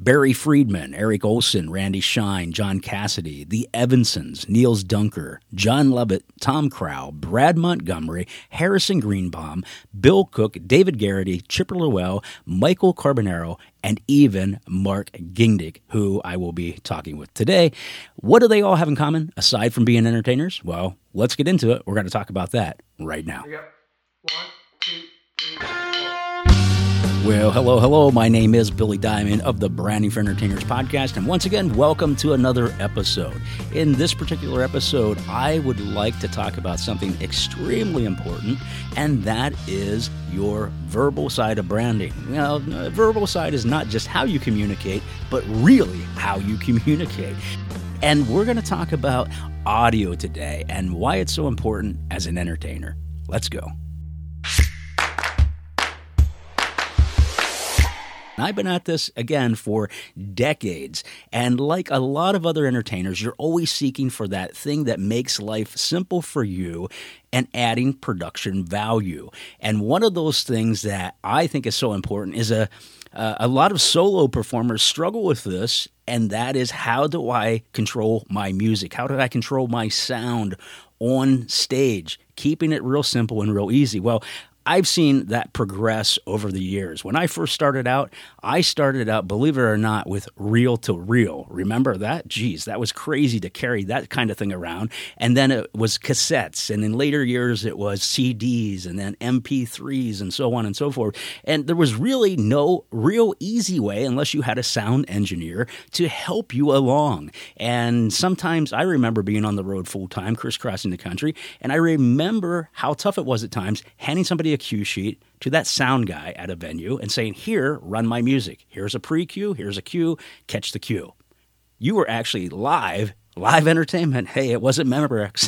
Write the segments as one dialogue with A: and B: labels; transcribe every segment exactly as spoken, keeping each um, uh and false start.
A: Barry Friedman, Eric Olson, Randy Shine, John Cassidy, the Evansons, Niels Dunker, John Lovett, Tom Crow, Brad Montgomery, Harrison Greenbaum, Bill Cook, David Garrity, Chipper Llewell, Michael Carbonaro, and even Mark Gingdick, who I will be talking with today. What do they all have in common, aside from being entertainers? Well, let's get into it. We're going to talk about that right now.
B: Here we go. One, two, three, four.
A: Well, hello, hello. My name is Billy Diamond of the Branding for Entertainers podcast, and once again, welcome to another episode. In this particular episode, I would like to talk about something extremely important, and that is your verbal side of branding. Well, uh, verbal side is not just how you communicate, but really how you communicate. And we're going to talk about audio today and why it's so important as an entertainer. Let's go. I've been at this, again, for decades, and like a lot of other entertainers, you're always seeking for that thing that makes life simple for you and adding production value. And one of those things that I think is so important is a uh, a lot of solo performers struggle with this, and that is, how do I control my music? How do I control my sound on stage? Keeping it real simple and real easy. Well, I've seen that progress over the years. When I first started out, I started out, believe it or not, with reel to reel. Remember that? Geez, that was crazy to carry that kind of thing around. And then it was cassettes. And in later years, it was C Ds and then M P threes and so on and so forth. And there was really no real easy way, unless you had a sound engineer, to help you along. And sometimes I remember being on the road full time, crisscrossing the country, and I remember how tough it was at times handing somebody a cue sheet to that sound guy at a venue and saying, here, run my music. Here's a pre-cue, here's a cue, catch the cue. You were actually live, live entertainment. Hey, it wasn't Memorex.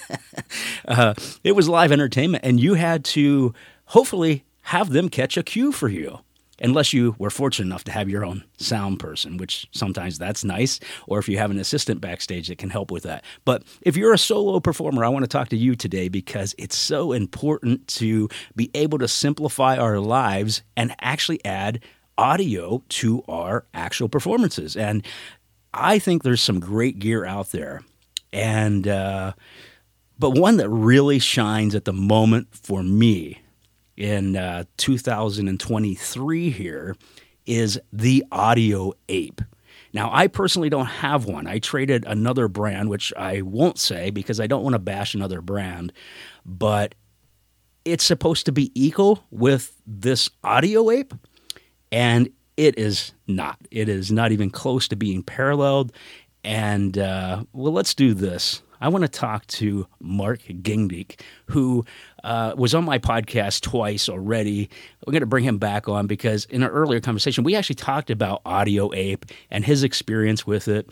A: uh, it was live entertainment, and you had to hopefully have them catch a cue for you. Unless you were fortunate enough to have your own sound person, which sometimes that's nice, or if you have an assistant backstage that can help with that. But if you're a solo performer, I want to talk to you today because it's so important to be able to simplify our lives and actually add audio to our actual performances. And I think there's some great gear out there. And uh, but one that really shines at the moment for me in uh, two thousand twenty-three here is the Audio Ape. Now, I personally don't have one. I traded another brand, which I won't say because I don't want to bash another brand, but it's supposed to be equal with this Audio Ape, and it is not. It is not even close to being paralleled. And, uh, well, let's do this. I want to talk to Mark Gingdick, who uh, was on my podcast twice already. We're going to bring him back on because in an earlier conversation, we actually talked about Audio Ape and his experience with it.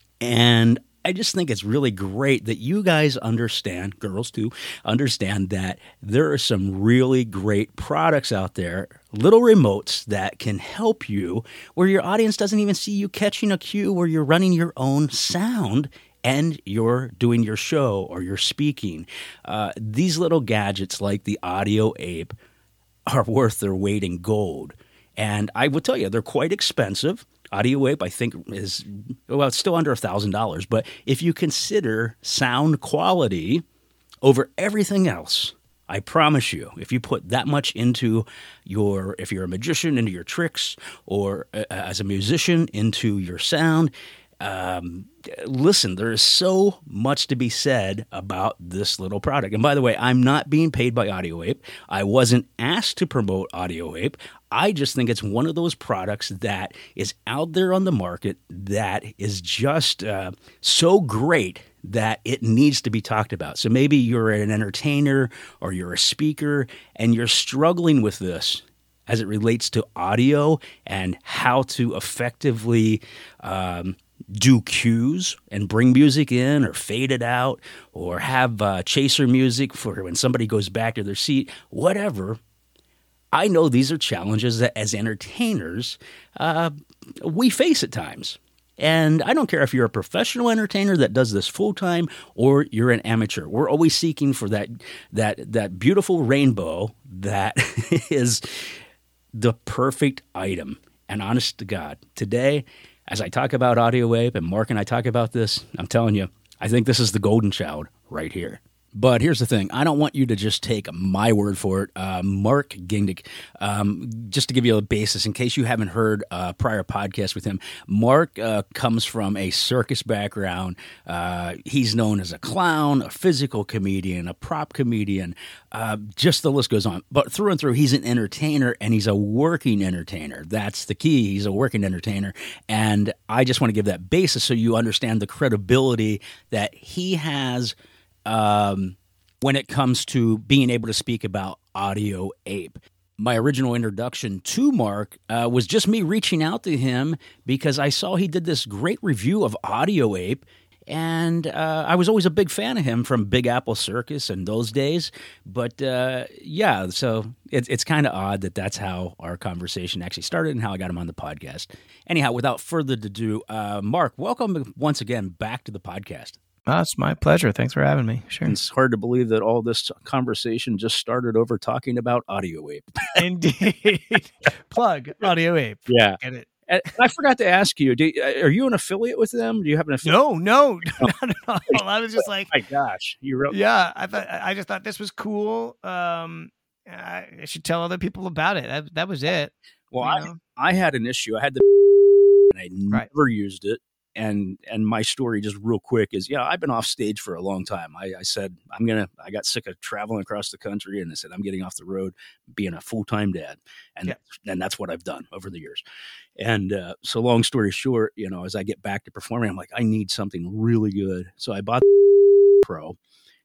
A: And I just think it's really great that you guys understand, girls too, understand that there are some really great products out there, little remotes that can help you where your audience doesn't even see you catching a cue, where you're running your own sound and you're doing your show or you're speaking. Uh, these little gadgets like the Audio Ape are worth their weight in gold. And I will tell you, they're quite expensive. Audio Ape, I think, is, well, it's still under one thousand dollars. But if you consider sound quality over everything else, I promise you, if you put that much into your, if you're a magician, into your tricks, or uh, as a musician, into your sound, Um, listen, there is so much to be said about this little product. And by the way, I'm not being paid by Audio Ape. I wasn't asked to promote Audio Ape. I just think it's one of those products that is out there on the market that is just uh, so great that it needs to be talked about. So maybe you're an entertainer or you're a speaker and you're struggling with this as it relates to audio and how to effectively um, do cues and bring music in or fade it out or have uh, chaser music for when somebody goes back to their seat, whatever. I know these are challenges that as entertainers uh, we face at times. And I don't care if you're a professional entertainer that does this full-time or you're an amateur. We're always seeking for that that that beautiful rainbow that is the perfect item. And honest to God, today, as I talk about Audio Ape and Mark and I talk about this, I'm telling you, I think this is the golden child right here. But here's the thing. I don't want you to just take my word for it. Uh, Mark Gingdick, um, just to give you a basis, in case you haven't heard a prior podcast with him, Mark uh, comes from a circus background. Uh, he's known as a clown, a physical comedian, a prop comedian. Uh, just the list goes on. But through and through, he's an entertainer, and he's a working entertainer. That's the key. He's a working entertainer. And I just want to give that basis so you understand the credibility that he has Um, when it comes to being able to speak about Audio Ape. My original introduction to Mark uh, was just me reaching out to him because I saw he did this great review of Audio Ape, and uh, I was always a big fan of him from Big Apple Circus in those days. But uh, yeah, so it, it's kind of odd that that's how our conversation actually started and how I got him on the podcast. Anyhow, without further ado, uh, Mark, welcome once again back to the podcast.
C: Oh, it's my pleasure. Thanks for having me. Sure.
A: It's hard to believe that all this conversation just started over talking about Audio Ape.
C: Indeed. Plug Audio Ape.
A: Yeah.
C: Get it.
A: And I forgot to ask you, do, are you an affiliate with them? Do you have an affiliate?
C: No, no, not at all. I was just like,
A: oh my gosh, you wrote.
C: Yeah, I thought I just thought this was cool. Um, I should tell other people about it. That, that was it.
A: Well, I, I had an issue. I had the and I never right. used it. And and my story, just real quick, is yeah, I've been off stage for a long time. I, I said I'm gonna. I got sick of traveling across the country, and I said I'm getting off the road, being a full time dad, and yeah. and that's what I've done over the years. And uh, so, long story short, you know, as I get back to performing, I'm like, I need something really good. So I bought the Pro.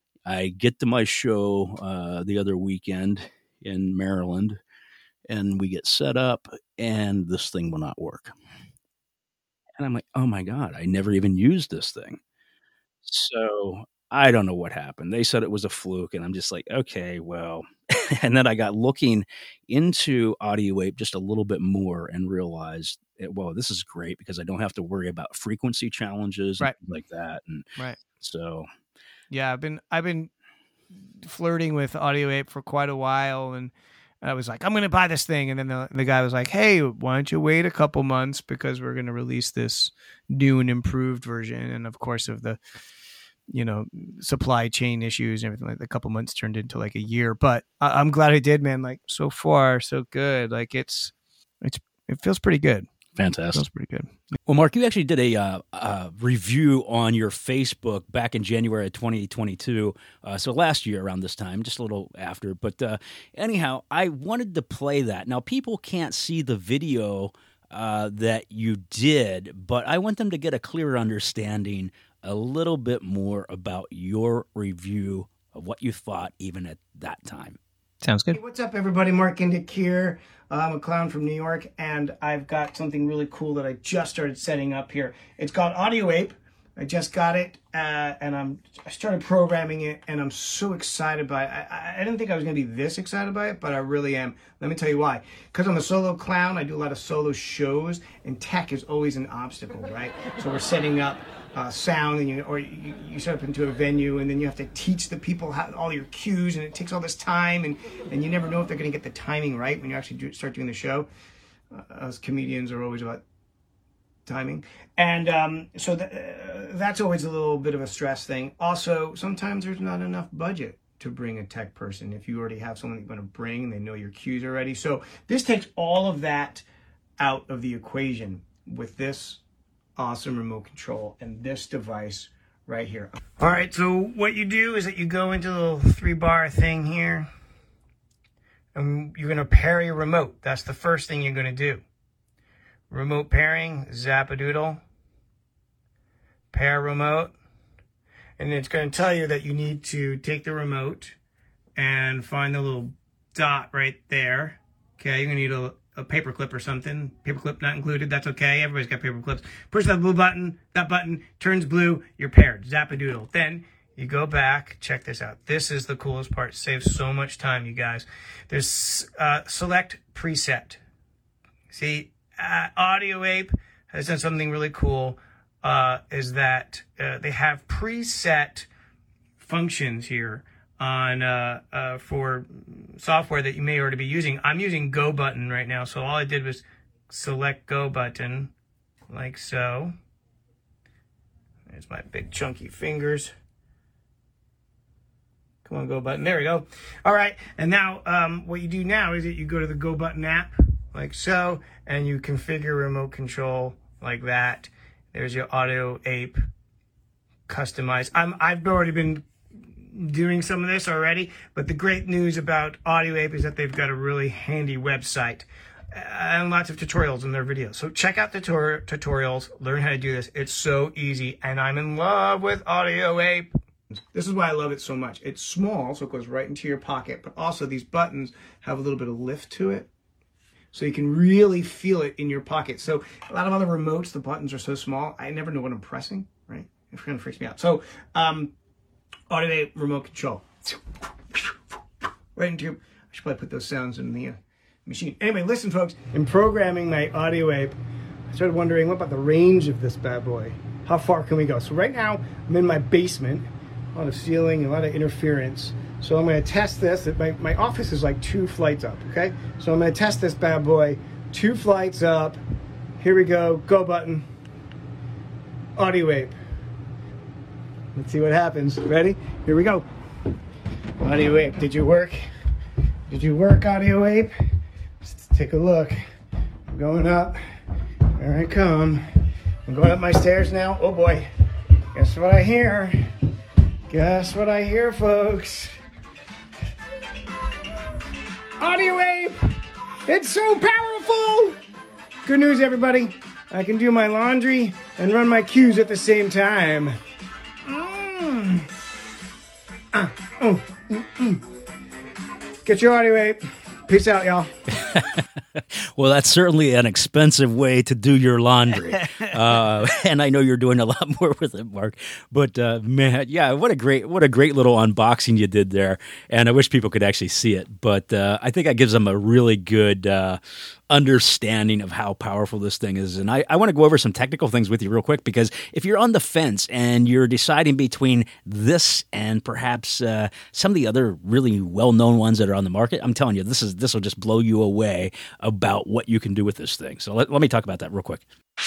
A: I get to my show uh, the other weekend in Maryland, and we get set up, and this thing will not work. And I'm like, oh my God, I never even used this thing. So I don't know what happened. They said it was a fluke. And I'm just like, okay, well. And then I got looking into Audio Ape just a little bit more and realized, it, well, this is great because I don't have to worry about frequency challenges
C: right.
A: and like that. And
C: right.
A: so.
C: Yeah, I've been, I've been flirting with Audio Ape for quite a while. And I was like, I'm going to buy this thing. And then the, the guy was like, hey, why don't you wait a couple months because we're going to release this new and improved version. And of course, of the, you know, supply chain issues and everything, like a couple months turned into like a year. But I, I'm glad I did, man. Like so far, so good. Like it's, it's, it feels pretty good.
A: Fantastic. It
C: feels pretty good.
A: Well, Mark, you actually did a uh, uh, review on your Facebook back in January of twenty twenty-two. Uh, so last year around this time, just a little after. But uh, anyhow, I wanted to play that. Now, people can't see the video uh, that you did, but I want them to get a clearer understanding a little bit more about your review of what you thought even at that time.
C: Sounds good.
B: Hey, what's up, everybody? Mark Gingdick here. Uh, I'm a clown from New York, and I've got something really cool that I just started setting up here. It's called Audio Ape. I just got it, uh, and I'm I started programming it, and I'm so excited by it. I, I didn't think I was going to be this excited by it, but I really am. Let me tell you why. Because I'm a solo clown, I do a lot of solo shows, and tech is always an obstacle, right? So we're setting up uh, sound, and you or you, you set up into a venue, and then you have to teach the people how, all your cues, and it takes all this time, and, and you never know if they're going to get the timing right when you actually do, start doing the show. Uh, us comedians are always about timing, and um, so th- uh, that's always a little bit of a stress thing. Also, sometimes there's not enough budget to bring a tech person if you already have someone that you're going to bring and they know your cues already. So this takes all of that out of the equation with this awesome remote control and this device right here. All right, so what you do is that you go into the little three bar thing here, and you're going to pair your remote. That's the first thing you're going to do. Remote pairing, Zapadoodle, pair remote, and it's going to tell you that you need to take the remote and find the little dot right there. Okay, you're going to need a, a paper clip or something. Paper clip not included, that's okay. Everybody's got paper clips. Push that blue button, that button turns blue, you're paired, Zapadoodle. Then you go back, check this out. This is the coolest part, saves so much time, you guys. There's uh, select preset. See, Uh, Audio Ape has done something really cool, uh, is that uh, they have preset functions here on uh, uh, for software that you may already be using. I'm using Go Button right now, so all I did was select go button like so. There's my big chunky fingers. Come on, go button. There we go. All right. And now um, what you do now is that you go to the go button app like so, and you configure remote control like that. There's your Audio Ape customized. I'm, I've already been doing some of this already, but the great news about Audio Ape is that they've got a really handy website and lots of tutorials in their videos. So check out the tutor- tutorials, learn how to do this. It's so easy, and I'm in love with Audio Ape. This is why I love it so much. It's small, so it goes right into your pocket, but also these buttons have a little bit of lift to it, so you can really feel it in your pocket. So a lot of other remotes, the buttons are so small, I never know what I'm pressing, right? It kind of freaks me out. So um, Audio Ape remote control. Right into your, I should probably put those sounds in the uh, machine. Anyway, listen, folks, in programming my Audio Ape, I started wondering, what about the range of this bad boy? How far can we go? So right now, I'm in my basement. A lot of ceiling, a lot of interference. So I'm going to test this. My, my office is like two flights up, okay? So I'm going to test this bad boy. Two flights up. Here we go. Go button. Audio Ape. Let's see what happens. Ready? Here we go. Audio Ape, did you work? Did you work, Audio Ape? Let's take a look. I'm going up. There I come. I'm going up my stairs now. Oh boy. Guess what I hear? Guess what I hear, folks? Audio Ape! It's so powerful! Good news, everybody. I can do my laundry and run my cues at the same time. Mm. Uh, oh. Mm -mm. Get your Audio Ape. Peace out, y'all.
A: Well, that's certainly an expensive way to do your laundry. Uh, and I know you're doing a lot more with it, Mark. But uh, man, yeah, what a great what a great little unboxing you did there. And I wish people could actually see it. But uh, I think that gives them a really good uh, understanding of how powerful this thing is. And I, I want to go over some technical things with you real quick, because if you're on the fence and you're deciding between this and perhaps uh, some of the other really well-known ones that are on the market, I'm telling you, this is this will just blow you away about what you can do with this thing. So let, let me talk about that real quick.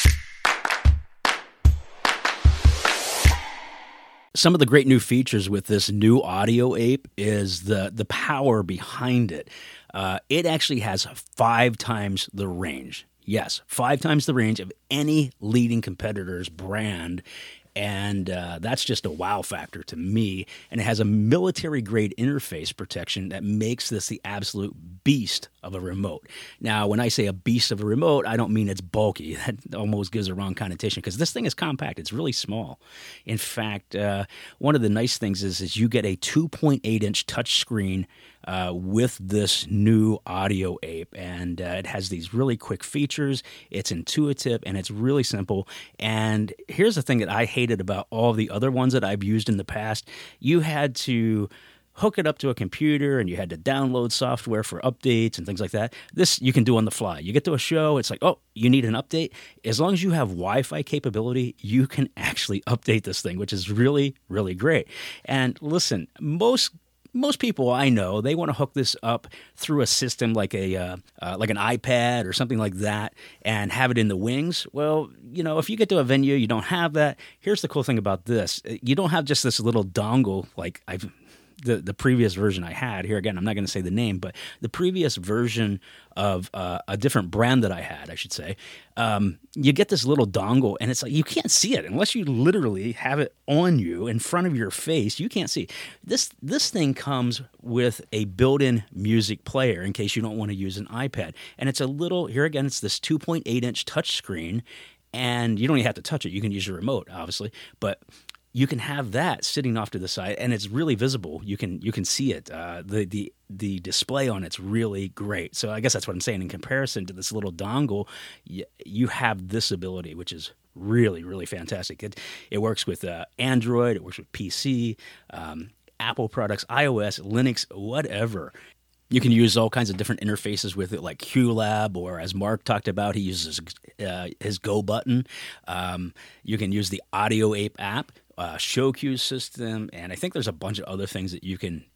A: Some of the great new features with this new Audio Ape is the the power behind it. Uh, it actually has five times the range. Yes, five times the range of any leading competitor's brand. And uh, that's just a wow factor to me. And it has a military-grade interface protection that makes this the absolute beast of a remote. Now, when I say a beast of a remote, I don't mean it's bulky. That almost gives a wrong connotation, because this thing is compact. It's really small. In fact, uh, one of the nice things is, is you get a two point eight inch touchscreen Uh, with this new Audio Ape, and uh, it has these really quick features. It's intuitive, and it's really simple. And here's the thing that I hated about all the other ones that I've used in the past. You had to hook it up to a computer, and you had to download software for updates and things like that. This you can do on the fly. You get to a show, it's like, oh, you need an update. As long as you have Wi-Fi capability, you can actually update this thing, which is really, really great. And listen, most Most people I know, they want to hook this up through a system like a uh, uh, like an iPad or something like that and have it in the wings. Well, you know, if you get to a venue, you don't have that. Here's the cool thing about this. You don't have just this little dongle like I've the, the previous version I had. Here again, I'm not going to say the name, but the previous version of uh, a different brand that I had, I should say, um, you get this little dongle, and it's like you can't see it unless you literally have it on you in front of your face. You can't see. This this thing comes with a built-in music player in case you don't want to use an iPad. And it's a little, here again, it's this two point eight inch touchscreen, and you don't even have to touch it. You can use your remote, obviously, but you can have that sitting off to the side, and it's really visible. You can you can see it. Uh, the the the display on it's really great. So I guess that's what I'm saying. In comparison to this little dongle, you, you have this ability, which is really really fantastic. It it works with uh, Android. It works with P C, um, Apple products, iOS, Linux, whatever. You can use all kinds of different interfaces with it, like QLab, or as Mark talked about, he uses uh, his Go button. Um, you can use the Audio Ape app, uh, show cue system, and I think there's a bunch of other things that you can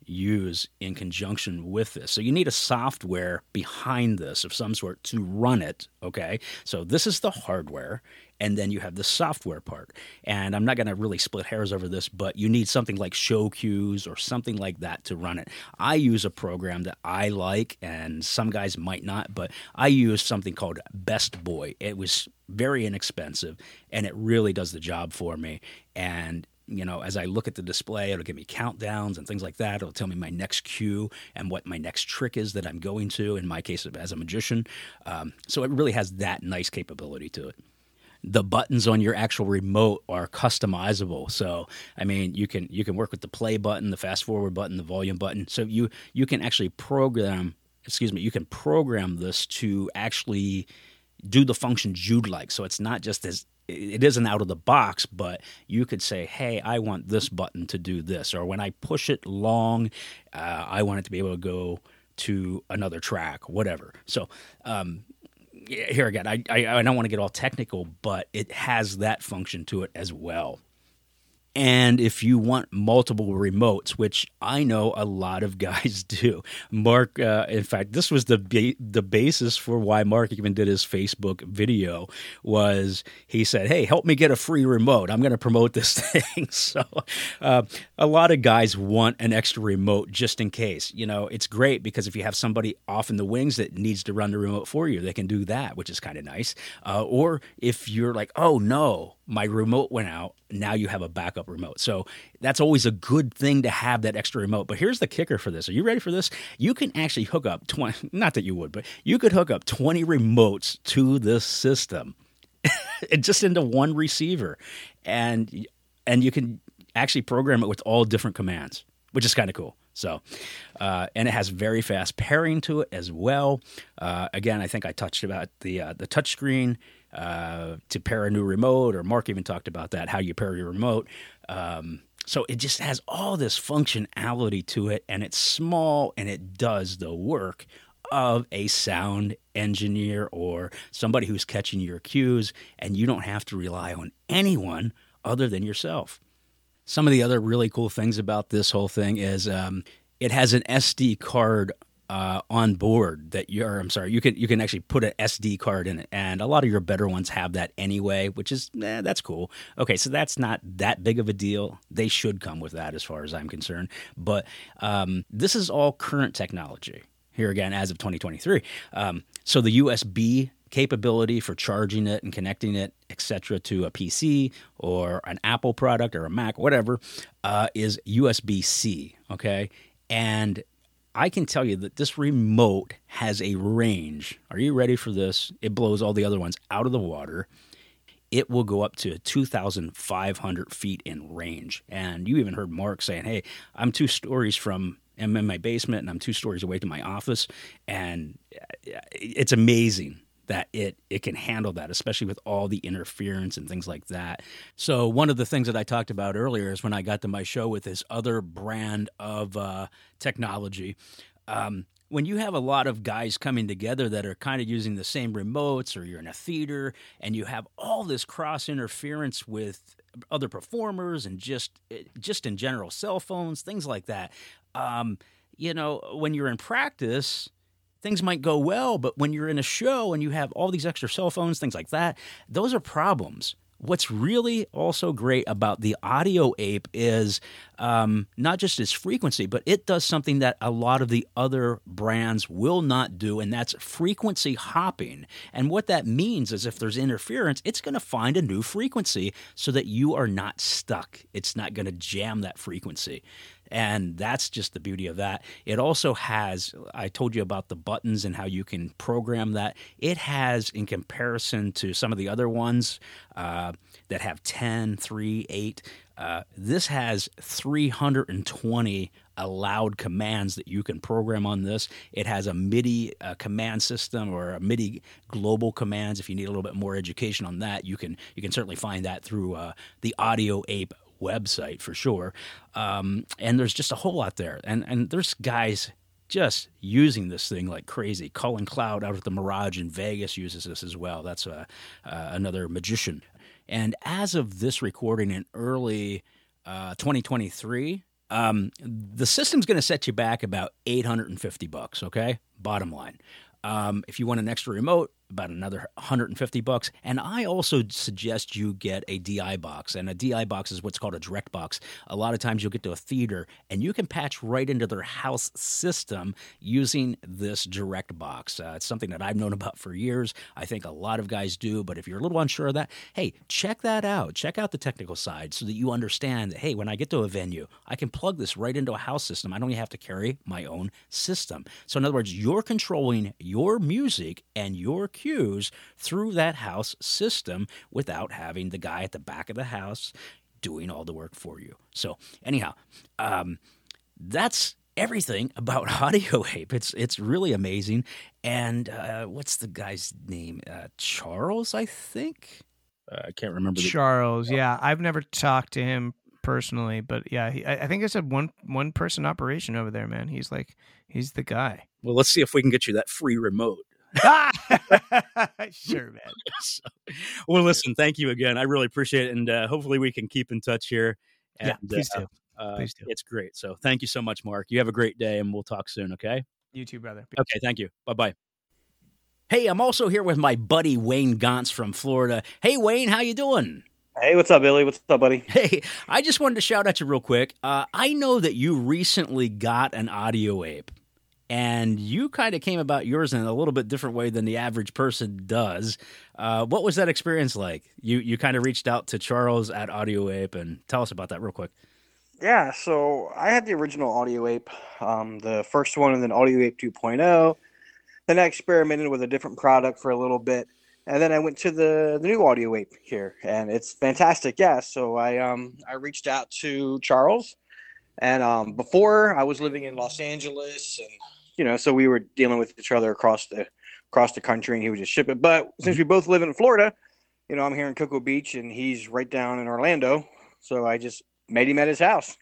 A: use in conjunction with this. So you need a software behind this of some sort to run it, okay? So this is the hardware, and then you have the software part. And I'm not going to really split hairs over this, but you need something like Show Cues or something like that to run it. I use a program that I like, and some guys might not, but I use something called Best Boy. It was very inexpensive, and it really does the job for me. And you know, as I look at the display, it'll give me countdowns and things like that. It'll tell me my next cue and what my next trick is that I'm going to, in my case, as a magician. Um, so it really has that nice capability to it. The buttons on your actual remote are customizable. So, I mean, you can you can work with the play button, the fast forward button, the volume button. So you you can actually program, excuse me, you can program this to actually do the functions you'd like. So it's not just as it isn't out of the box, but you could say, hey, I want this button to do this. Or when I push it long, uh, I want it to be able to go to another track, whatever. So um, here again, I, I, I don't want to get all technical, but it has that function to it as well. And if you want multiple remotes, which I know a lot of guys do, Mark, uh, in fact, this was the ba- the basis for why Mark even did his Facebook video, was he said, hey, help me get a free remote. I'm going to promote this thing. So uh, a lot of guys want an extra remote just in case. You know, it's great because if you have somebody off in the wings that needs to run the remote for you, they can do that, which is kind of nice. Uh, or if you're like, oh, no, my remote went out, now you have a backup remote. So that's always a good thing to have that extra remote. But here's the kicker for this. Are you ready for this? You can actually hook up twenty, not that you would, but you could hook up twenty remotes to this system just into one receiver. And and you can actually program it with all different commands, which is kind of cool. So, uh, and it has very fast pairing to it as well. Uh, again, I think I touched about the uh, the touchscreen uh, to pair a new remote, or Mark even talked about that, how you pair your remote. Um, so it just has all this functionality to it, and it's small, and it does the work of a sound engineer or somebody who's catching your cues, and you don't have to rely on anyone other than yourself. Some of the other really cool things about this whole thing is um, it has an S D card uh, on board that you're. I'm sorry, you can you can actually put an S D card in it, and a lot of your better ones have that anyway, which is eh, that's cool. Okay, so that's not that big of a deal. They should come with that, as far as I'm concerned. But um, this is all current technology here again as of twenty twenty-three. Um, so the U S B capability for charging it and connecting it, et cetera, to a P C or an Apple product or a Mac, whatever, uh, is U S B C, okay? And I can tell you that this remote has a range. Are you ready for this? It blows all the other ones out of the water. It will go up to two thousand five hundred feet in range. And you even heard Mark saying, hey, I'm two stories from I'm in my basement, and I'm two stories away to my office, and it's amazing that it it can handle that, especially with all the interference and things like that. So one of the things that I talked about earlier is when I got to my show with this other brand of uh, technology, um, when you have a lot of guys coming together that are kind of using the same remotes, or you're in a theater, and you have all this cross-interference with other performers and just just in general, cell phones, things like that, um, you know, when you're in practice, things might go well, but when you're in a show and you have all these extra cell phones, things like that, those are problems. What's really also great about the Audio Ape is um, not just its frequency, but it does something that a lot of the other brands will not do, and that's frequency hopping. And what that means is if there's interference, it's going to find a new frequency so that you are not stuck. It's not going to jam that frequency. And that's just the beauty of that. It also has, I told you about the buttons and how you can program that. It has, in comparison to some of the other ones uh, that have ten, three, eight, uh, this has three hundred twenty allowed commands that you can program on this. It has a MIDI uh, command system, or a MIDI global commands. If you need a little bit more education on that, you can you can certainly find that through uh, the Audio Ape website for sure. Um, and there's just a whole lot there. And and there's guys just using this thing like crazy. Colin Cloud out at the Mirage in Vegas uses this as well. That's a, uh, another magician. And as of this recording in early uh, twenty twenty-three, Um, the system's going to set you back about eight hundred fifty bucks. Okay, bottom line. Um, if you want an extra remote, about another one hundred fifty bucks. And I also suggest you get a D I box. And a D I box is what's called a direct box. A lot of times you'll get to a theater and you can patch right into their house system using this direct box. Uh, it's something that I've known about for years. I think a lot of guys do. But if you're a little unsure of that, hey, check that out. Check out the technical side so that you understand that, hey, when I get to a venue, I can plug this right into a house system. I don't even have to carry my own system. So in other words, you're controlling your music and your cues through that house system without having the guy at the back of the house doing all the work for you. So anyhow, um, that's everything about AudioApe. It's it's really amazing. And uh, what's the guy's name? Uh, Charles, I think. Uh, I can't remember. The-
C: Charles, yeah, I've never talked to him personally, but yeah, he, I, I think I said one one person operation over there, man. He's like he's the guy.
A: Well, let's see if we can get you that free remote.
C: Sure, man.
A: So, well, listen, thank you again. I really appreciate it. And uh, hopefully we can keep in touch here. And,
C: yeah, please
A: uh,
C: do.
A: Uh,
C: please do.
A: It's great. So thank you so much, Mark. You have a great day and we'll talk soon. Okay.
C: You too, brother.
A: Okay. Thank you. Bye-bye. Hey, I'm also here with my buddy Wayne Gantz from Florida. Hey, Wayne, how you doing?
D: Hey, what's up, Billy? What's up, buddy?
A: Hey, I just wanted to shout at you real quick. Uh, I know that you recently got an AudioApe. And you kind of came about yours in a little bit different way than the average person does. Uh, what was that experience like? You you kind of reached out to Charles at AudioApe, and tell us about that real quick.
D: Yeah, so I had the original AudioApe, um, the first one, and then AudioApe two point oh. Then I experimented with a different product for a little bit, and then I went to the, the new AudioApe here, and it's fantastic. Yeah, so I um I reached out to Charles, and um before I was living in Los Angeles, and you know, so we were dealing with each other across the across the country, and he would just ship it. But since we both live in Florida, you know, I'm here in Cocoa Beach, and he's right down in Orlando, so I just met him at his house,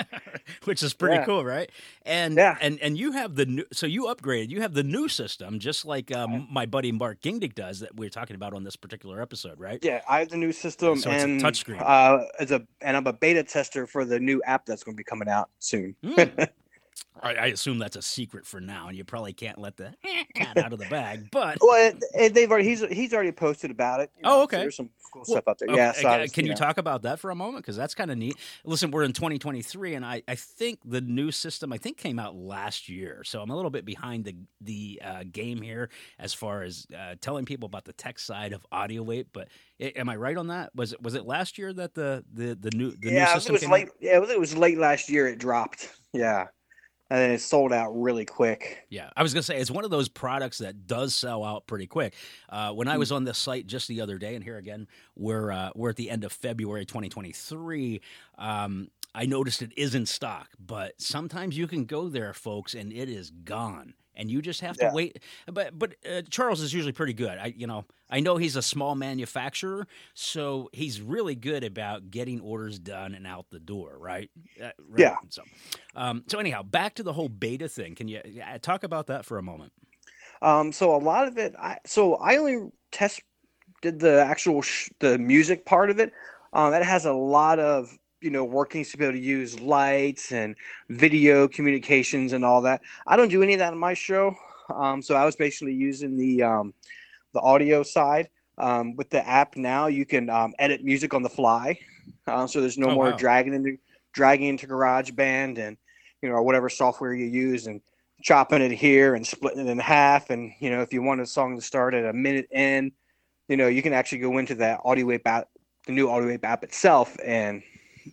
A: which is pretty
D: yeah.
A: cool, right? And
D: yeah.
A: and and you have the new, so you upgraded. You have the new system, just like um,
D: right.
A: my buddy Mark Gingdick does, that we're talking about on this particular episode, right?
D: Yeah, I have the new system,
A: so
D: and
A: it's a touchscreen.
D: Uh, as a and I'm a beta tester for the new app that's going to be coming out soon.
A: Mm. I, I assume that's a secret for now, and you probably can't let the cat out of the bag. But
D: well, it, it, they've already he's he's already posted about it. You know,
A: oh, okay.
D: So there's some cool
A: well,
D: stuff out there.
A: Okay.
D: Yeah. So was,
A: can
D: you,
A: you
D: know.
A: talk about that for a moment? Because that's kind of neat. Listen, we're in twenty twenty-three, and I, I think the new system I think came out last year, so I'm a little bit behind the the uh, game here as far as uh, telling people about the tech side of AudioApe. But it, am I right on that? Was it was it last year that the the the new the
D: yeah,
A: new system
D: it was
A: came
D: late.
A: out?
D: Yeah, it was, it was late last year. It dropped. Yeah. And then it sold out really quick.
A: Yeah, I was going to say, it's one of those products that does sell out pretty quick. Uh, when I was on this site just the other day, and here again, we're, uh, we're at the end of February twenty twenty-three, um, I noticed it is in stock. But sometimes you can go there, folks, and it is gone. And you just have to
D: yeah.
A: wait. But but uh, Charles is usually pretty good. I you know I know he's a small manufacturer, so he's really good about getting orders done and out the door, right? Uh, right?
D: Yeah.
A: So, um, so anyhow, back to the whole beta thing. Can you uh, talk about that for a moment?
D: Um, so a lot of it. I, so I only test did the actual sh- the music part of it. Um, that has a lot of you know, workings to be able to use lights and video communications and all that. I don't do any of that on my show. Um, so I was basically using the, um, the audio side. Um, with the app now, you can um, edit music on the fly. Uh, so there's no
A: oh,
D: more
A: wow.
D: dragging into dragging into GarageBand and, you know, or whatever software you use and chopping it here and splitting it in half. And, you know, if you want a song to start at a minute in, you know, you can actually go into that AudioApe app, the new AudioApe app itself, and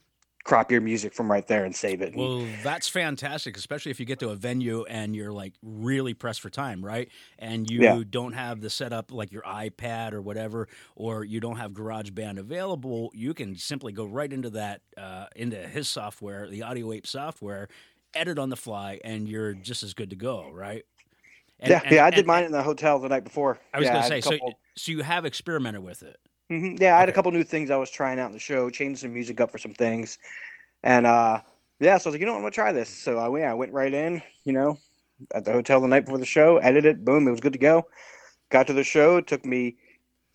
D: crop your music from right there and save it.
A: Well, that's fantastic, especially if you get to a venue and you're like really pressed for time, right? And you
D: yeah.
A: don't have the setup like your iPad or whatever, or you don't have GarageBand available. You can simply go right into that, uh, into his software, the AudioApe software, edit on the fly, and you're just as good to go, right? And,
D: yeah,
A: and,
D: yeah, I did
A: and,
D: mine in the hotel the night before.
A: I was
D: yeah,
A: going to say, so,
D: couple...
A: so you have experimented with it.
D: Mm-hmm. Yeah, I had
A: okay.
D: a couple new things I was trying out in the show, changed some music up for some things. And, uh, yeah, so I was like, you know what, I'm going to try this. So, I, yeah, I went right in, you know, at the hotel the night before the show, edited it, boom, it was good to go. Got to the show. It took me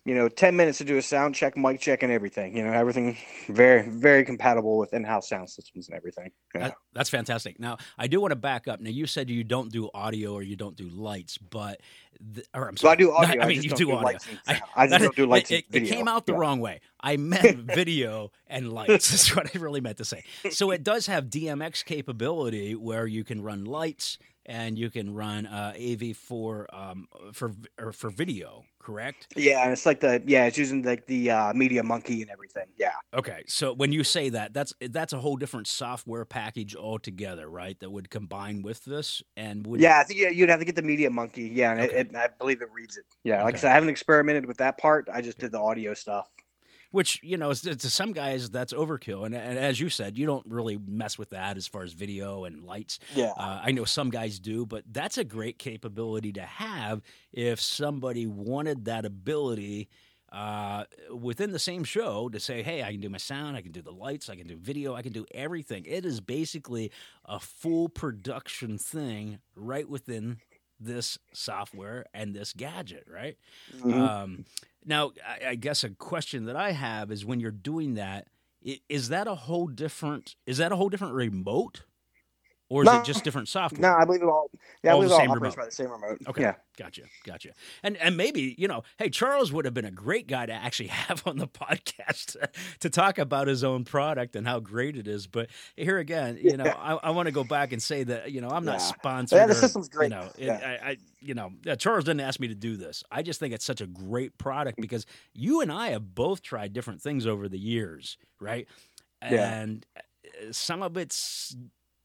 D: you know, ten minutes to do a sound check, mic check, and everything. You know, everything very, very compatible with in-house sound systems and everything. Yeah.
A: That, that's fantastic. Now, I do want to back up. Now, you said you don't do audio or you don't do lights, but the, or I'm sorry,
D: so I do audio.
A: I
D: I
A: mean,
D: just
A: you
D: don't
A: do
D: do
A: audio.
D: lights and
A: I,
D: sound. I, just don't do lights
A: it,
D: and video.
A: It came out the
D: yeah.
A: wrong way. I meant video and lights. That's what I really meant to say. So it does have D M X capability where you can run lights and you can run uh, A V for um, for or for video. Correct?
D: Yeah, and it's like the yeah, it's using like the uh, Media Monkey and everything. Yeah.
A: Okay, so when you say that, that's that's a whole different software package altogether, right? That would combine with this and would
D: Yeah, I think yeah, you'd have to get the Media Monkey. Yeah, and
A: Okay.
D: it, it, I believe it reads it. Yeah, like
A: Okay.
D: I said, I haven't experimented with that part. I just did the audio stuff.
A: Which, you know, to some guys that's overkill, and, and as you said, you don't really mess with that as far as video and lights.
D: Yeah.
A: Uh, I know some guys do, but that's a great capability to have if somebody wanted that ability uh, within the same show to say, hey, I can do my sound, I can do the lights, I can do video, I can do everything. It is basically a full production thing right within this software and this gadget, right?
D: Mhm.
A: Um, now, I, I guess a question that I have is when you're doing that, i- is that a whole different? Is that a whole different remote, or is
D: No.
A: it just different software?
D: No, I believe it all. Yeah,
A: All
D: I believe
A: the
D: it all
A: same
D: operates
A: remote.
D: by the same remote.
A: Okay,
D: Yeah.
A: gotcha, gotcha. And and maybe, you know, hey, Charles would have been a great guy to actually have on the podcast to, to talk about his own product and how great it is. But here again, you know,
D: Yeah.
A: I, I want to go back and say that, you know, I'm not
D: Yeah.
A: sponsored.
D: Yeah, the
A: or,
D: system's great.
A: You know, it,
D: Yeah.
A: I, I, you know, yeah, Charles didn't ask me to do this. I just think it's such a great product because you and I have both tried different things over the years, right?
D: Yeah.
A: And uh, some of it's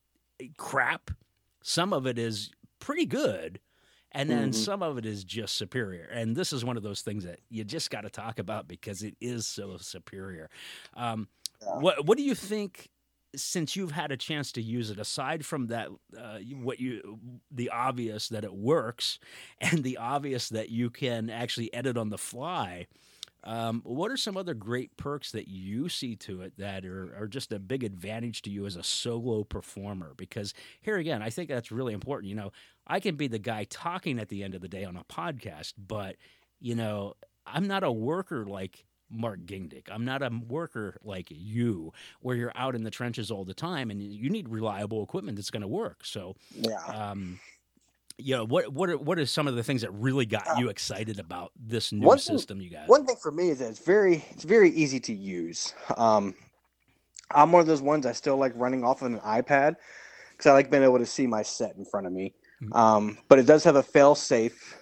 A: crap. Some of it is pretty good, and then
D: Mhm.
A: some of it is just superior. And this is one of those things that you just got to talk about because it is so superior. Um,
D: Yeah.
A: What What do you think? Since you've had a chance to use it, aside from that, uh, what you the obvious that it works, and the obvious that you can actually edit on the fly. Um, what are some other great perks that you see to it that are, are just a big advantage to you as a solo performer? Because here again, I think that's really important. You know, I can be the guy talking at the end of the day on a podcast, but, you know, I'm not a worker like Mark Gingdick. I'm not a worker like you, where you're out in the trenches all the time and you need reliable equipment that's going to work. So,
D: Yeah.
A: um, you know, what what are what are some of the things that really got you excited about this new
D: One thing-
A: system you got?
D: One thing for me is that it's very it's very easy to use. Um, I'm one of those ones I still like running off of an iPad because I like being able to see my set in front of me.
A: Mhm.
D: Um, but it does have a fail-safe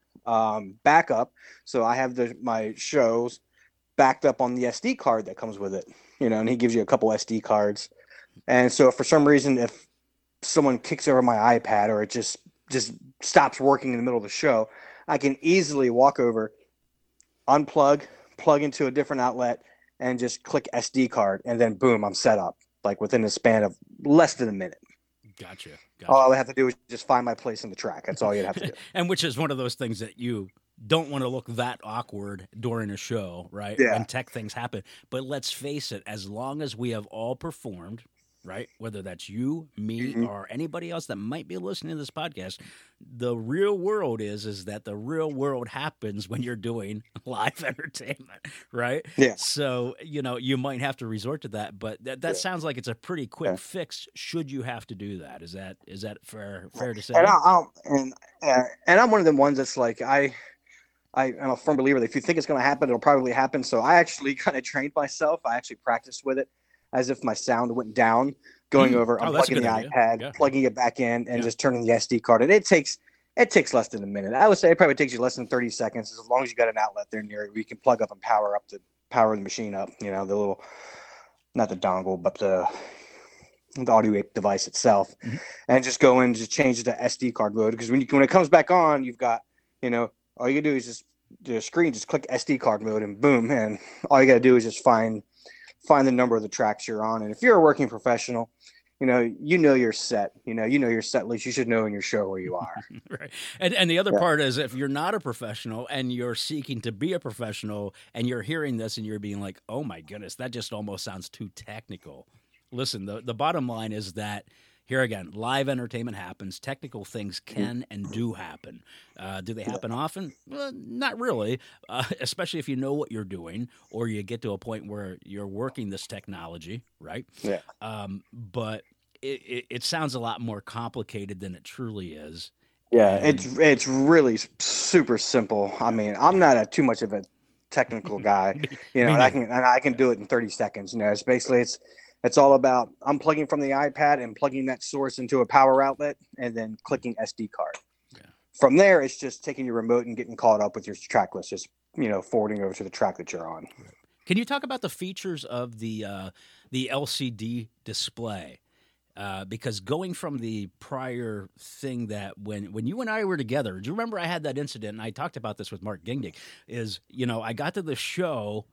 D: um, backup, so I have the my shows backed up on the S D card that comes with it. You know, and he gives you a couple S D cards. And so if for some reason if someone kicks over my iPad or it just just stops working in the middle of the show, I can easily walk over, unplug, plug into a different outlet, and just click S D card, and then boom, I'm set up. Like within a span of less than a minute.
A: Gotcha. gotcha.
D: All I would have to do is just find my place in the track. That's all you'd have to do.
A: And which is one of those things that you don't want to look that awkward during a show, right?
D: Yeah.
A: When tech things happen. But let's face it, as long as we have all performed, right? Whether that's you, me,
D: Mhm.
A: or anybody else that might be listening to this podcast, the real world is is that the real world happens when you're doing live entertainment, right?
D: Yeah.
A: So, you know, you might have to resort to that, but that, that
D: Yeah.
A: sounds like it's a pretty quick
D: Yeah.
A: fix should you have to do that. Is that is that fair fair to say?
D: And I, I'll, and uh, and I'm one of them ones that's like I, I am a firm believer that if you think it's going to happen, it'll probably happen. So I actually kind of trained myself. I actually practiced with it as if my sound went down, going
A: Mm.
D: over,
A: Oh, that's a
D: unplugging the
A: good idea.
D: iPad,
A: Yeah.
D: plugging it back in, and
A: Yeah.
D: just turning the S D card. And it takes it takes less than a minute. I would say it probably takes you less than thirty seconds, as long as you got an outlet there near you where you can plug up and power up the power the machine up. You know, the little, not the dongle, but the the audio device itself,
A: Mhm.
D: and just go in and just change it to S D card mode. Because when you, when it comes back on, you've got, you know, all you do is just the screen, just click S D card mode, and boom, and all you got to do is just find find the number of the tracks you're on. And if you're a working professional, you know, you know your set, you know, you know your set list. You should know in your show where you are.
A: Right. And and the other
D: Yeah.
A: part is if you're not a professional and you're seeking to be a professional and you're hearing this and you're being like, oh my goodness, that just almost sounds too technical. Listen, the, the bottom line is that here again, live entertainment happens. Technical things can and do happen. Uh, do they happen often? Well, not really, uh, especially if you know what you're doing or you get to a point where you're working this technology, right?
D: Yeah.
A: Um, but it, it, it sounds a lot more complicated than it truly is.
D: Yeah,
A: And-
D: it's it's really super simple. I mean, I'm not a, too much of a technical guy, you know, and I can and I can do it in thirty seconds. You know, it's basically it's it's all about unplugging from the iPad and plugging that source into a power outlet, and then clicking S D card.
A: Yeah.
D: From there, it's just taking your remote and getting caught up with your track list, just you know, forwarding over to the track that you're on.
A: Can you talk about the features of the uh, the L C D display? Uh, because going from the prior thing that when, when you and I were together, do you remember I had that incident, and I talked about this with Mark Gingdick, is, you know, I got to the show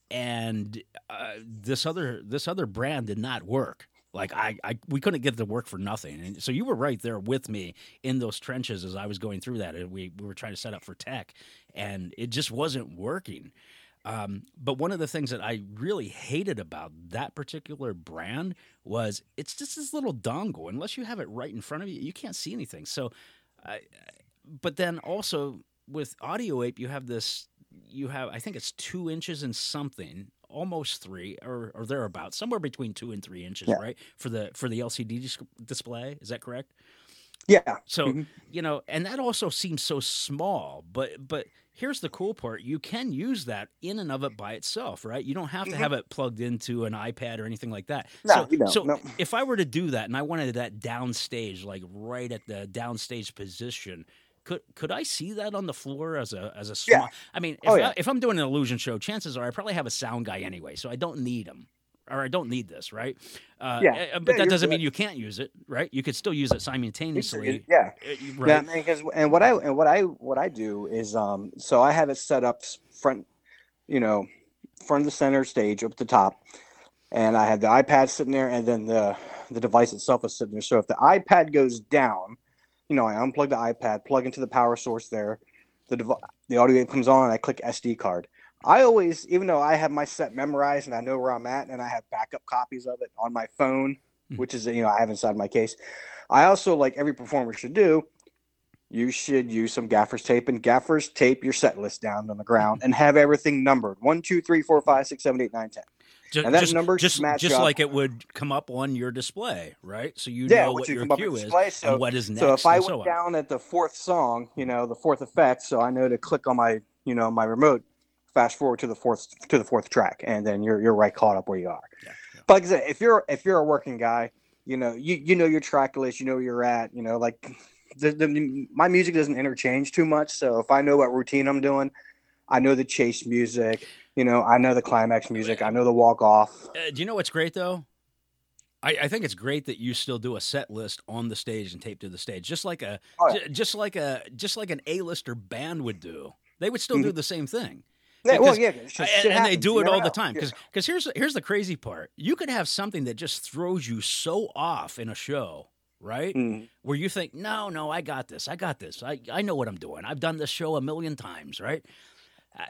A: and uh, this other this other brand did not work. Like, I, I we couldn't get it to work for nothing. And so you were right there with me in those trenches as I was going through that. And we, we were trying to set up for tech, and it just wasn't working. Um, but one of the things that I really hated about that particular brand was it's just this little dongle. Unless you have it right in front of you, you can't see anything. So, I, but then also with Audio Ape, you have this, you have, I think it's two inches and something, almost three or, or thereabouts, somewhere between two and three inches,
D: Yeah.
A: right? For the, for the L C D dis- display. Is that correct?
D: Yeah.
A: So,
D: Mhm.
A: you know, and that also seems so small, but but here's the cool part. You can use that in and of it by itself, right? You don't have to have it plugged into an iPad or anything like that.
D: No,
A: so
D: you don't,
A: so
D: no.
A: if I were to do that and I wanted that downstage, like right at the downstage position, could could I see that on the floor as a as a small?
D: Yeah.
A: I mean, if,
D: Oh, yeah.
A: I, if I'm doing an illusion show, chances are I probably have a sound guy anyway, so I don't need him. Or I don't need this, right? Uh,
D: Yeah.
A: uh, But
D: Yeah,
A: that
D: you're
A: doesn't
D: good.
A: mean you can't use it, right? You could still use it simultaneously.
D: Yeah.
A: Uh,
D: Yeah,
A: Right.
D: man, 'cause- and what I and what I what I do is um so I have it set up front, you know, front of the center stage up at the top, and I have the iPad sitting there, and then the the device itself is sitting there. So if the iPad goes down, you know, I unplug the iPad, plug into the power source there, the dev- the audio comes on, and I click S D card. I always, even though I have my set memorized and I know where I'm at, and I have backup copies of it on my phone,
A: Mhm.
D: which is, you know, I have inside my case. I also, like every performer should do, you should use some gaffer's tape, and gaffer's tape your set list down on the ground and have everything numbered one, two, three, four, five, six, seven, eight, nine, ten.
A: Just,
D: And that
A: just,
D: number should
A: just,
D: match
A: just
D: up.
A: like it would come up on your display, right? So you
D: Yeah,
A: know
D: which
A: what
D: would
A: your
D: come up
A: cue
D: in
A: is
D: display. So,
A: and what is next
D: so if I
A: and
D: went
A: so on.
D: down at the fourth song, you know, the fourth effect, so I know to click on my, you know, my remote, fast forward to the fourth to the fourth track, and then you're you're right caught up where you are.
A: Yeah, yeah.
D: But like I said, if you're if you're a working guy, you know, you you know your track list, you know where you're at, you know, like the, the my music doesn't interchange too much. So if I know what routine I'm doing, I know the chase music, you know, I know the climax music, I know the walk off.
A: Uh, do you know what's great though? I, I think it's great that you still do a set list on the stage and tape to the stage, just like a
D: Oh, yeah.
A: j- just like a just like an A-lister band would do. They would still do the same thing.
D: Yeah, well,
A: Because-
D: yeah, it's just-
A: and,
D: shit
A: and they
D: happens.
A: do
D: You
A: it
D: never
A: all the
D: know.
A: time.
D: Yeah.
A: Because here's here's the crazy part: you could have something that just throws you so off in a show, right?
D: Mhm.
A: Where you think, no, no, I got this, I got this, I I know what I'm doing. I've done this show a million times, right? Uh,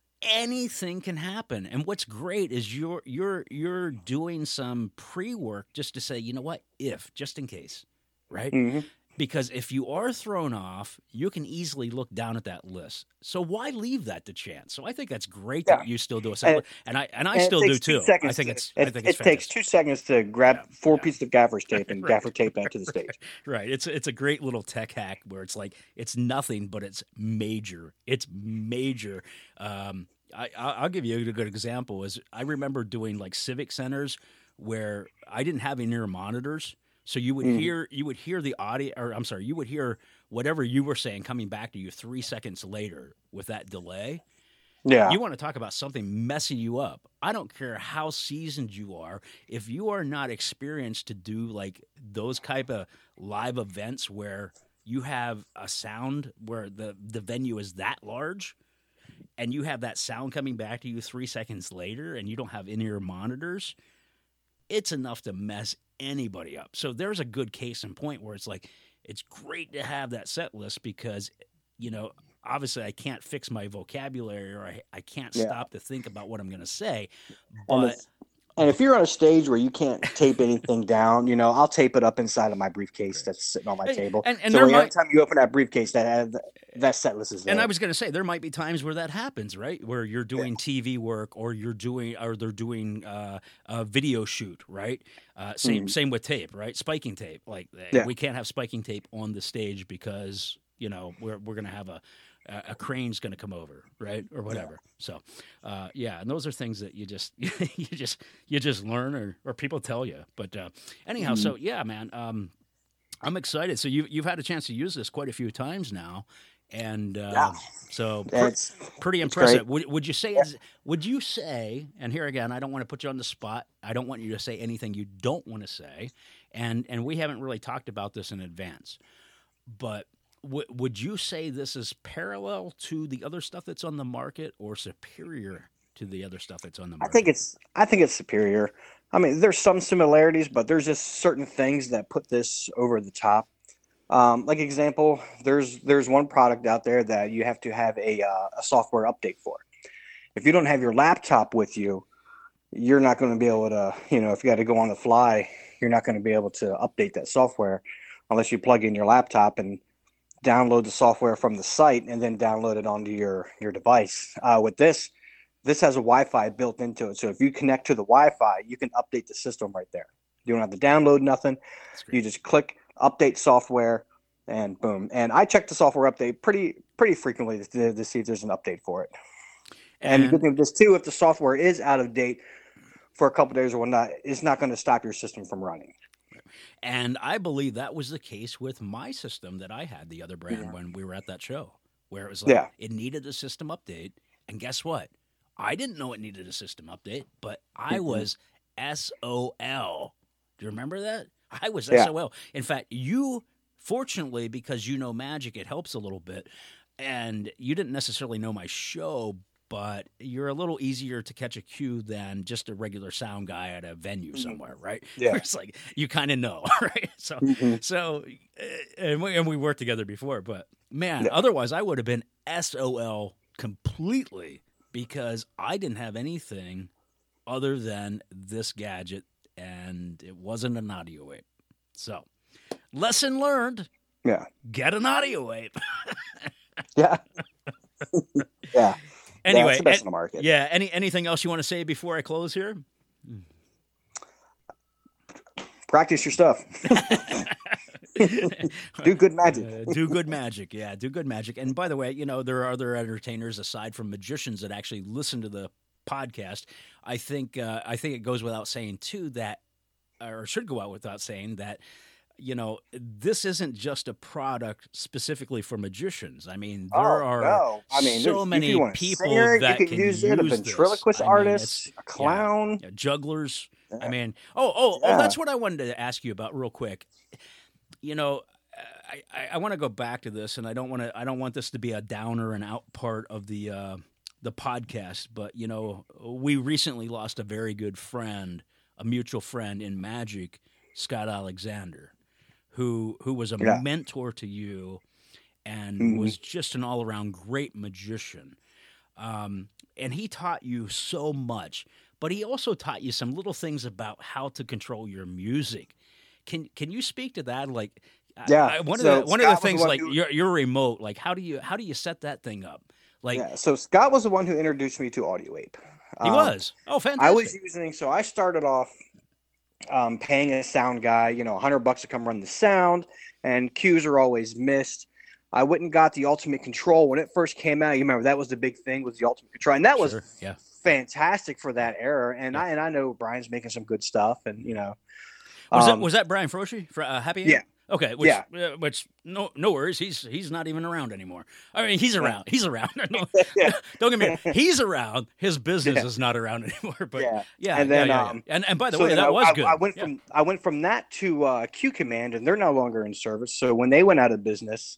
A: anything can happen, and what's great is you're you're you're doing some pre-work just to say, you know what, if just in case, right?
D: Mhm.
A: Because if you are thrown off, you can easily look down at that list. So why leave that to chance? So I think that's great that
D: Yeah.
A: you still do a set,
D: And-
A: and I and I
D: And it
A: still do
D: takes two
A: too. I
D: seconds
A: think
D: to-
A: it's
D: it,
A: I think
D: it
A: it's
D: takes
A: fantastic.
D: two seconds to grab
A: Yeah,
D: four
A: yeah.
D: pieces of gaffer's tape and
A: Right.
D: gaffer tape that to the stage.
A: Right. It's it's a great little tech hack where it's like it's nothing, but it's major. It's major. Um, I I- I'll give you a good example. Is I remember doing like civic centers where I didn't have any ear monitors. So you would
D: Mhm.
A: hear you would hear the audio, or I'm sorry, you would hear whatever you were saying coming back to you three seconds later with that delay.
D: Yeah.
A: You want to talk about something messing you up. I don't care how seasoned you are. If you are not experienced to do like those type of live events where you have a sound where the, the venue is that large and you have that sound coming back to you three seconds later and you don't have in-ear monitors, it's enough to mess anybody up. So there's a good case in point where it's like, it's great to have that set list because, you know, obviously I can't fix my vocabulary or I, I can't
D: Yeah.
A: stop to think about what I'm going to say.
D: on
A: But
D: the, And if you're on a stage where you can't tape anything down, you know, I'll tape it up inside of my briefcase that's sitting on my
A: And-
D: table.
A: and- and
D: so
A: there
D: when-
A: might-
D: every time you open that briefcase, that that set list is there.
A: And I was going to say there might be times where that happens, right? Where you're doing T V work, or you're doing, or they're doing uh, a video shoot, right? Uh, same
D: Mhm.
A: same with tape, right? Spiking tape. Like
D: Yeah.
A: we can't have spiking tape on the stage because you know we're we're going to have a a a crane's going to come over, right, or whatever. So, uh, yeah, and those are things that you just you just you just learn, or or people tell you. But uh, anyhow, so yeah, man, um, I'm excited. So you you've had a chance to use this quite a few times now, and uh,
D: Yeah.
A: so
D: Yeah,
A: pre-
D: it's-
A: pretty
D: it's
A: impressive.
D: great.
A: Would would you say? It's, would you say? And here again, I don't want to put you on the spot. I don't want you to say anything you don't want to say, and and we haven't really talked about this in advance, but. W- would you say this is parallel to the other stuff that's on the market, or superior to the other stuff that's on the
D: I
A: market?
D: think it's I think it's superior. I mean, there's some similarities, but there's just certain things that put this over the top. Um, like example, there's there's one product out there that you have to have a uh, a software update for. If you don't have your laptop with you, you're not going to be able to, you know, if you got to go on the fly, you're not going to be able to update that software unless you plug in your laptop and download the software from the site and then download it onto your your device. Uh, with this, this has a Wi-Fi built into it, so if you connect to the Wi-Fi, you can update the system right there. You don't have to download nothing.
A: That's great.
D: You just click update software, and boom. And I check the software update pretty pretty frequently to, to see if there's an update for it. And, the good thing with this too, if the software is out of date for a couple days or whatnot, it's not going to stop your system from running.
A: And I believe that was the case with my system that I had, the other brand,
D: Yeah.
A: when we were at that show, where it was like,
D: Yeah.
A: it needed a system update. And guess what? I didn't know it needed a system update, but I
D: Mhm.
A: was S O L. Do you remember that? I was
D: Yeah.
A: S O L. In fact, you, fortunately, because you know Magic, it helps a little bit. And you didn't necessarily know my show, but you're a little easier to catch a cue than just a regular sound guy at a venue somewhere, right?
D: Yeah.
A: Where it's like you kind of know, right? So,
D: Mhm.
A: so, uh, and we, and we worked together before, but man,
D: Yeah.
A: otherwise I would have been S O L completely because I didn't have anything other than this gadget, and it wasn't an audio ape. So, lesson learned:
D: Yeah.
A: get an audio ape.
D: Yeah. Yeah.
A: Anyway,
D: yeah, it's the best
A: an-
D: on the market.
A: yeah. Any anything else you want to say before I close here?
D: Practice your stuff. Do good magic.
A: Uh, do good magic, yeah, do good magic. And by the way, you know there are other entertainers aside from magicians that actually listen to the podcast. I think uh, I think it goes without saying too that, or should go out without saying that, you know, this isn't just a product specifically for magicians. I mean, there
D: Oh,
A: are
D: no. I mean,
A: so
D: there's-
A: many
D: if you want a
A: people
D: singer,
A: that
D: you can, use it. A
A: this.
D: ventriloquist
A: I mean,
D: artist,
A: it's-
D: a clown.
A: yeah, jugglers. I
D: Yeah.
A: mean, oh, oh, oh,
D: Yeah.
A: that's what I wanted to ask you about real quick. You know, I, I, I want to go back to this, and I don't want to. I don't want this to be a downer and out part of the uh, the podcast. But you know, we recently lost a very good friend, a mutual friend in Magic, Scott Alexander, who who was a
D: Yeah.
A: mentor to you, and
D: Mhm.
A: was just an all around great magician. Um, and he taught you so much, but he also taught you some little things about how to control your music. Can can you speak to that? Like, I-
D: Yeah,
A: I, one
D: so
A: of the one
D: Scott
A: of
D: was
A: the
D: the
A: things,
D: one
A: like
D: who-
A: you're you're remote. Like, how do you how do you set that thing up? Like,
D: Yeah. So Scott was the one who introduced me to Audio Ape.
A: he
D: Um,
A: was. Oh, fantastic!
D: I was using, so I started off um, paying a sound guy, you know, a hundred bucks to come run the sound, and cues are always missed. I went and got the Ultimate Control when it first came out. You remember that was the big thing, was the Ultimate Control, and that was
A: Sure, yeah.
D: fantastic for that era. And
A: Yeah.
D: I and I know Brian's making some good stuff, and you know,
A: Was
D: um,
A: that was that Brian Froshi for uh, Happy?
D: Yeah.
A: End? Okay. Which,
D: Yeah.
A: uh, which no no worries. He's he's not even around anymore. I mean, he's around. He's around. No,
D: Yeah.
A: Don't get me wrong. He's around. His business
D: Yeah.
A: is not around anymore. But yeah,
D: Yeah.
A: yeah,
D: And then,
A: yeah, yeah.
D: um,
A: And and by the
D: so
A: way,
D: then
A: that
D: I,
A: was
D: I-
A: good.
D: I went
A: Yeah.
D: from I went from that to uh, Q Command, and they're no longer in service. So when they went out of business,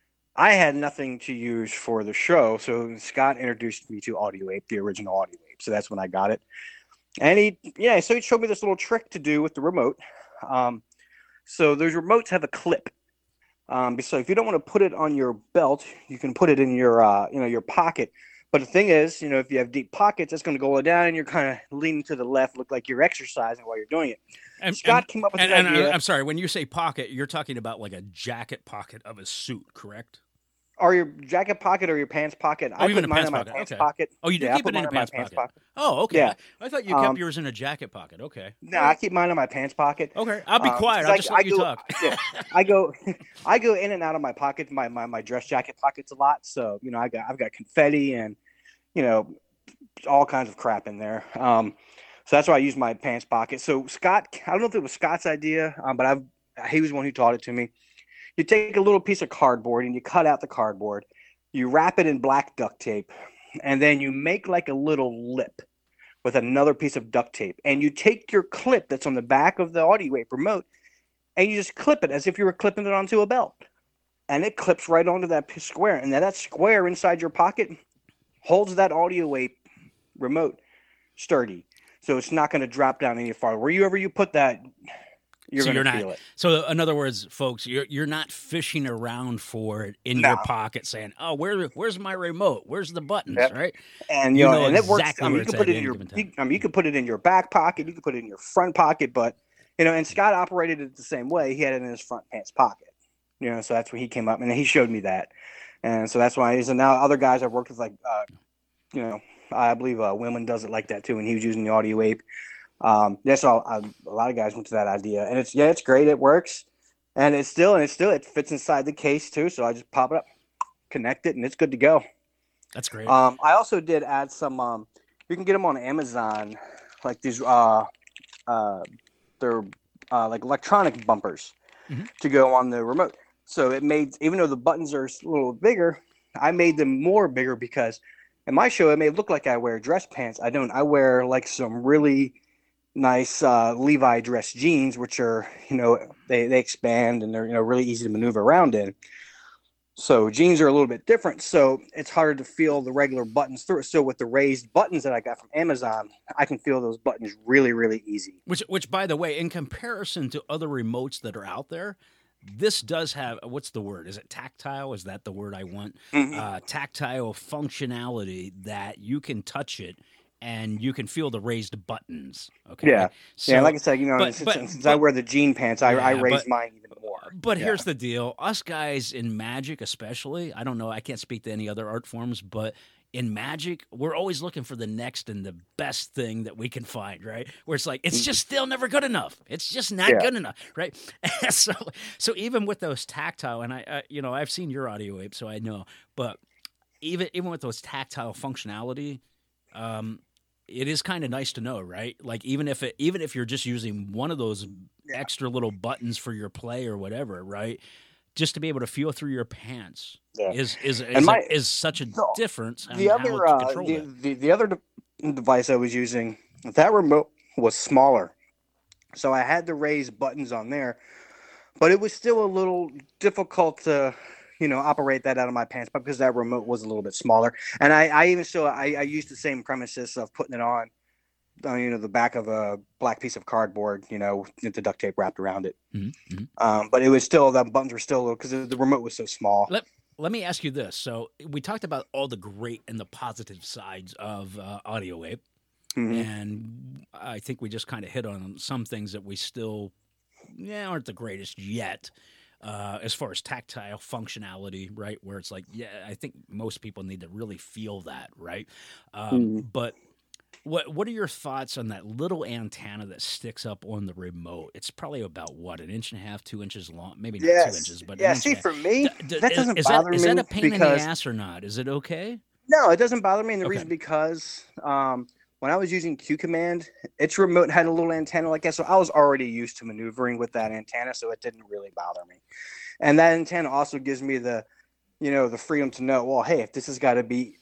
D: I had nothing to use for the show. So Scott introduced me to Audio Ape, the original Audio Ape. So that's when I got it. And he, yeah, so he showed me this little trick to do with the remote. Um, so those remotes have a clip. Um, so if you don't want to put it on your belt, you can put it in your, uh, you know, your pocket. But the thing is, you know, if you have deep pockets, it's going to go down, and you're kind of leaning to the left, look like you're exercising while you're doing it.
A: And,
D: Scott
A: and,
D: came up with
A: and,
D: an
A: and
D: idea.
A: I'm sorry, when you say pocket, you're talking about like a jacket pocket of a suit, correct?
D: Or your jacket pocket or your pants pocket.
A: Oh,
D: I
A: even
D: put
A: a
D: mine
A: pants
D: in my
A: pocket.
D: pants
A: Okay.
D: pocket.
A: Oh, you do
D: yeah, I
A: keep
D: put
A: it in
D: mine
A: a
D: my
A: pants,
D: pants
A: pocket.
D: pocket.
A: Oh, okay.
D: Yeah.
A: I, I thought you kept
D: Um,
A: yours in a jacket pocket. Okay.
D: No, I keep mine in my pants pocket.
A: Okay, I'll be
D: Um,
A: quiet.
D: 'cause
A: I'll
D: I-
A: just
D: I
A: let you
D: go-
A: talk.
D: yeah, I go, I go in and out of my pockets, my, my my dress jacket pockets a lot. So you know, I got I've got confetti and you know all kinds of crap in there. Um, so that's why I use my pants pocket. So Scott, I don't know if it was Scott's idea, um, but I've he was the one who taught it to me. You take a little piece of cardboard and you cut out the cardboard. You wrap it in black duct tape, and then you make like a little lip with another piece of duct tape. And you take your clip that's on the back of the AudioWape remote, and you just clip it as if you were clipping it onto a belt. And it clips right onto that p- square. And then that square inside your pocket holds that AudioWape remote sturdy. So it's not going to drop down any farther. Wherever you put that, you're
A: So
D: going
A: you're
D: to
A: not.
D: feel it.
A: So in other words, folks, you're you're not fishing around for it in your
D: No.
A: pocket, saying, "Oh, where where's my remote? Where's the buttons?"
D: Yep.
A: Right?
D: And
A: You
D: you know,
A: know
D: and it works.
A: exactly
D: I mean,
A: where
D: you
A: it's
D: can put
A: at
D: it in
A: any
D: your.
A: given time.
D: You, I mean, you can put it in your back pocket. You can put it in your front pocket. But you know, and Scott operated it the same way. He had it in his front pants pocket. You know, so that's where he came up, and he showed me that, and so that's why. He's and now other guys I've worked with, like, uh, you know, I believe uh, Wilman does it like that too, and he was using the AudioWape. Um, that's all. I, a lot of guys went to that idea, and it's yeah, it's great. It works, and it's still and it's still it fits inside the case too. So I just pop it up, connect it, and it's good to go.
A: That's great.
D: Um, I also did add some. Um, you can get them on Amazon, like these. Uh, uh, they're uh, like electronic bumpers
A: Mhm.
D: to go on the remote. So it made, even though the buttons are a little bigger, I made them more bigger because in my show it may look like I wear dress pants. I don't. I wear like some really nice uh, Levi dress jeans, which are, you know, they, they expand and they're, you know, really easy to maneuver around in. So jeans are a little bit different. So it's harder to feel the regular buttons through it. So with the raised buttons that I got from Amazon, I can feel those buttons really, really easy.
A: Which, which, by the way, in comparison to other remotes that are out there, this does have, what's the word? Is it tactile? Is that the word I want?
D: Mhm.
A: Uh, tactile functionality that you can touch it and you can feel the raised buttons. Okay.
D: Yeah.
A: So,
D: yeah, like I said, you know,
A: but-
D: since,
A: but-
D: since I
A: but-
D: wear the jean pants, I, I
A: Yeah,
D: raise
A: but-
D: mine even more.
A: But
D: Yeah.
A: here's the deal. Us guys in Magic especially, I don't know, I can't speak to any other art forms, but in Magic, we're always looking for the next and the best thing that we can find, right? Where it's like, it's just still never good enough. It's just not
D: Yeah.
A: good enough, right? so so even with those tactile, and I, I you know, I've seen your AudioWape, so I know, but even even with those tactile functionality, um, it is kind of nice to know, right? Like even if it, even if you're just using one of those
D: Yeah.
A: extra little buttons for your play or whatever, right? Just to be able to feel through your pants
D: Yeah.
A: is is is,
D: my-
A: a, is such a
D: the-
A: difference. On
D: The
A: how
D: other,
A: to
D: uh,
A: control
D: the,
A: it.
D: the, the other de- device I was using, that remote was smaller. So I had to raise buttons on there, but it was still a little difficult to, you know, operate that out of my pants because that remote was a little bit smaller. And I, I even still, I, I used the same premises of putting it on, uh, you know, the back of a black piece of cardboard, you know, with the duct tape wrapped around it.
A: Mhm, mhm.
D: Um, but it was still, the buttons were still, because the remote was so small.
A: Let Let me ask you this. So we talked about all the great and the positive sides of uh, AudioWape,
D: Mhm.
A: and I think we just kind of hit on some things that we still yeah, aren't the greatest yet. Uh, as far as tactile functionality, right? Where it's like, yeah, I think most people need to really feel that, right? Um,
D: Mhm.
A: But what what are your thoughts on that little antenna that sticks up on the remote? It's probably about what, an inch and a half, two inches long, maybe not
D: Yes.
A: two inches, but
D: yeah,
A: an inch
D: see,
A: and a half.
D: for me,
A: D- d-
D: that
A: is-
D: doesn't
A: is
D: bother
A: that, is
D: me
A: that a pain in the
D: because
A: ass or not? Is it okay?
D: no, it doesn't bother me, and the
A: Okay.
D: reason because um, when I was using Q Command, its remote had a little antenna like that, so I was already used to maneuvering with that antenna, so it didn't really bother me. And that antenna also gives me the, you know, the freedom to know, well, hey, if this has got to be,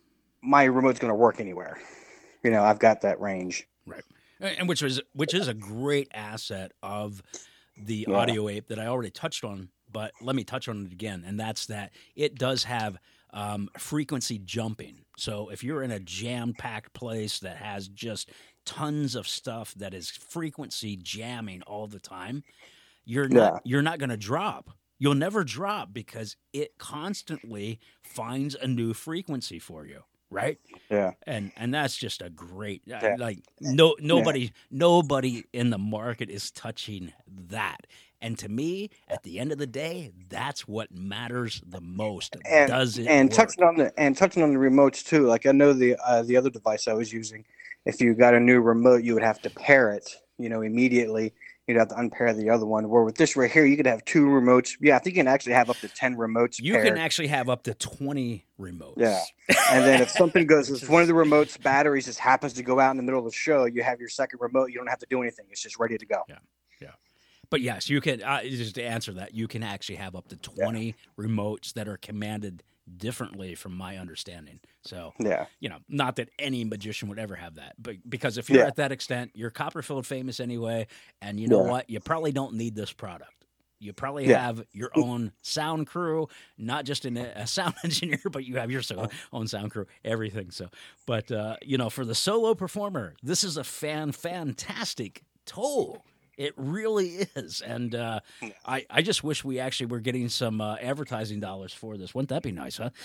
D: my remote's going to work anywhere. You know, I've got that range.
A: Right. And which was which is a great asset of the
D: Yeah.
A: AudioWape that I already touched on, but let me touch on it again, and that's that it does have um, frequency jumping. So if you're in a jam-packed place that has just tons of stuff that is frequency jamming all the time, you're not
D: Yeah.
A: you're not going to drop. You'll never drop because it constantly finds a new frequency for you. right?
D: Yeah.
A: And and that's just a great uh,
D: Yeah.
A: like no nobody nobody in the market is touching that. And to me, at the end of the day, that's what matters the most.
D: And
A: Does it
D: and
A: work?
D: touching on the and touching on the remotes too. Like I know the uh, the other device I was using, if you got a new remote, you would have to pair it, you know, immediately. You'd have to unpair the other one. Where with this right here, you could have two remotes. Yeah, I think you can actually have up to ten remotes.
A: You
D: paired.
A: can actually have up to twenty remotes.
D: Yeah. And then if something goes, if one of the remote's batteries just happens to go out in the middle of the show, you have your second remote. You don't have to do anything. It's just ready to go.
A: Yeah. Yeah. But yes, you can, uh, just to answer that, you can actually have up to twenty yeah. remotes that are commanded differently from my understanding. So,
D: yeah,
A: you know, not that any magician would ever have that, but because if you're
D: yeah.
A: at that extent, you're Copperfield famous anyway. And you know
D: yeah.
A: what? You probably don't need this product. You probably
D: yeah.
A: have your own sound crew, not just in a, a sound engineer, but you have your so, own sound crew, everything. So, but, uh, you know, for the solo performer, this is a fan, fantastic tool. It really is. And uh, I, I just wish we actually were getting some uh, advertising dollars for this. Wouldn't that be nice, huh?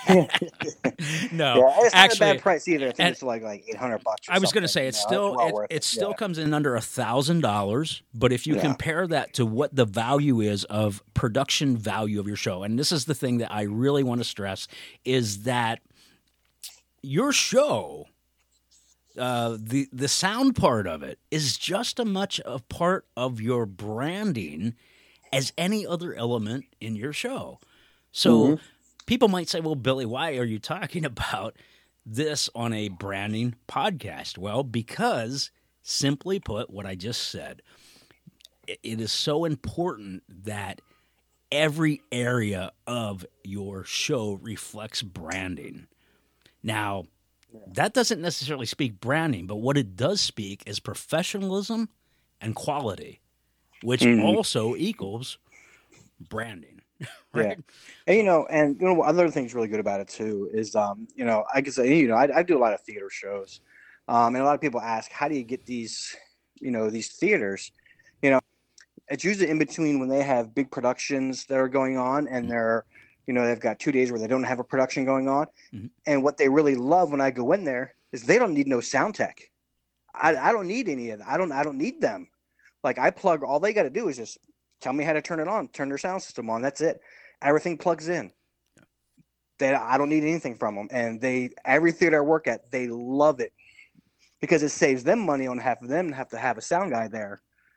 A: No.
D: Yeah, it's
A: actually,
D: not a bad price either. I think it's like like eight hundred bucks or
A: I was going to
D: something,
A: say, it's
D: you know?
A: still,
D: well
A: it,
D: worth
A: it,
D: it.
A: still
D: yeah.
A: comes in under one thousand dollars. But if you
D: Yeah.
A: compare that to what the value is of production value of your show, and this is the thing that I really want to stress, is that your show... Uh, the the sound part of it is just as much a part of your branding as any other element in your show. So
D: Mm-hmm.
A: people might say, well, Billy, why are you talking about this on a branding podcast? Well, because simply put, what I just said, it, it is so important that every area of your show reflects branding. Now, that doesn't necessarily speak branding, but what it does speak is professionalism and quality, which
D: Mhm.
A: also equals branding, right?
D: Yeah. And you know, and you know, what other things really good about it too is, um, you know, I can say, you know, I, I do a lot of theater shows, um, and a lot of people ask, how do you get these, you know, these theaters? You know, it's usually in between when they have big productions that are going on, and they're, you know, they've got two days where they don't have a production going on.
A: Mm-hmm.
D: And what they really love when I go in there is they don't need no sound tech. I, I don't need any of that. I don't, I don't need them. Like I plug, all they got to do is just tell me how to turn it on, turn their sound system on. That's it. Everything plugs in. Yeah. They, I don't need anything from them. And they, every theater I work at, they love it because it saves them money on half of them to have to have a sound guy there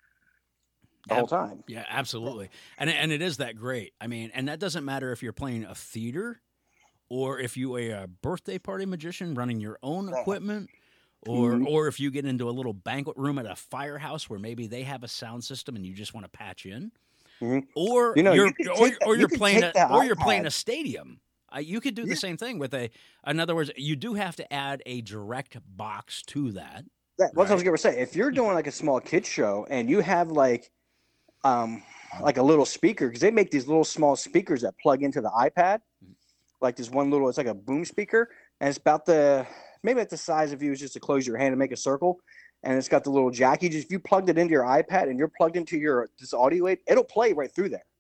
D: the whole time.
A: Yeah, absolutely. And and it is that great. I mean, and that doesn't matter if you're playing a theater or if you are a birthday party magician running your own equipment, or
D: Mhm.
A: or if you get into a little banquet room at a firehouse where maybe they have a sound system and you just want to patch in.
D: Mhm.
A: Or
D: You know,
A: you're
D: you could
A: or,
D: take that-
A: or
D: you
A: you're
D: could
A: playing
D: take
A: a,
D: that
A: or you're playing
D: iPad.
A: a stadium. Uh, you could do the
D: Yeah.
A: same thing with a. In other words, you do have to add a direct box to that.
D: That, what I was
A: Right.
D: going to say, if you're doing like a small kid show and you have like, um, like a little speaker, because they make these little small speakers that plug into the iPad, like this one little, it's like a boom speaker, and it's about the maybe at the size of you is just to close your hand and make a circle, and it's got the little jack. You just if you plugged it into your iPad and you're plugged into your this audio aid, it'll play right through there.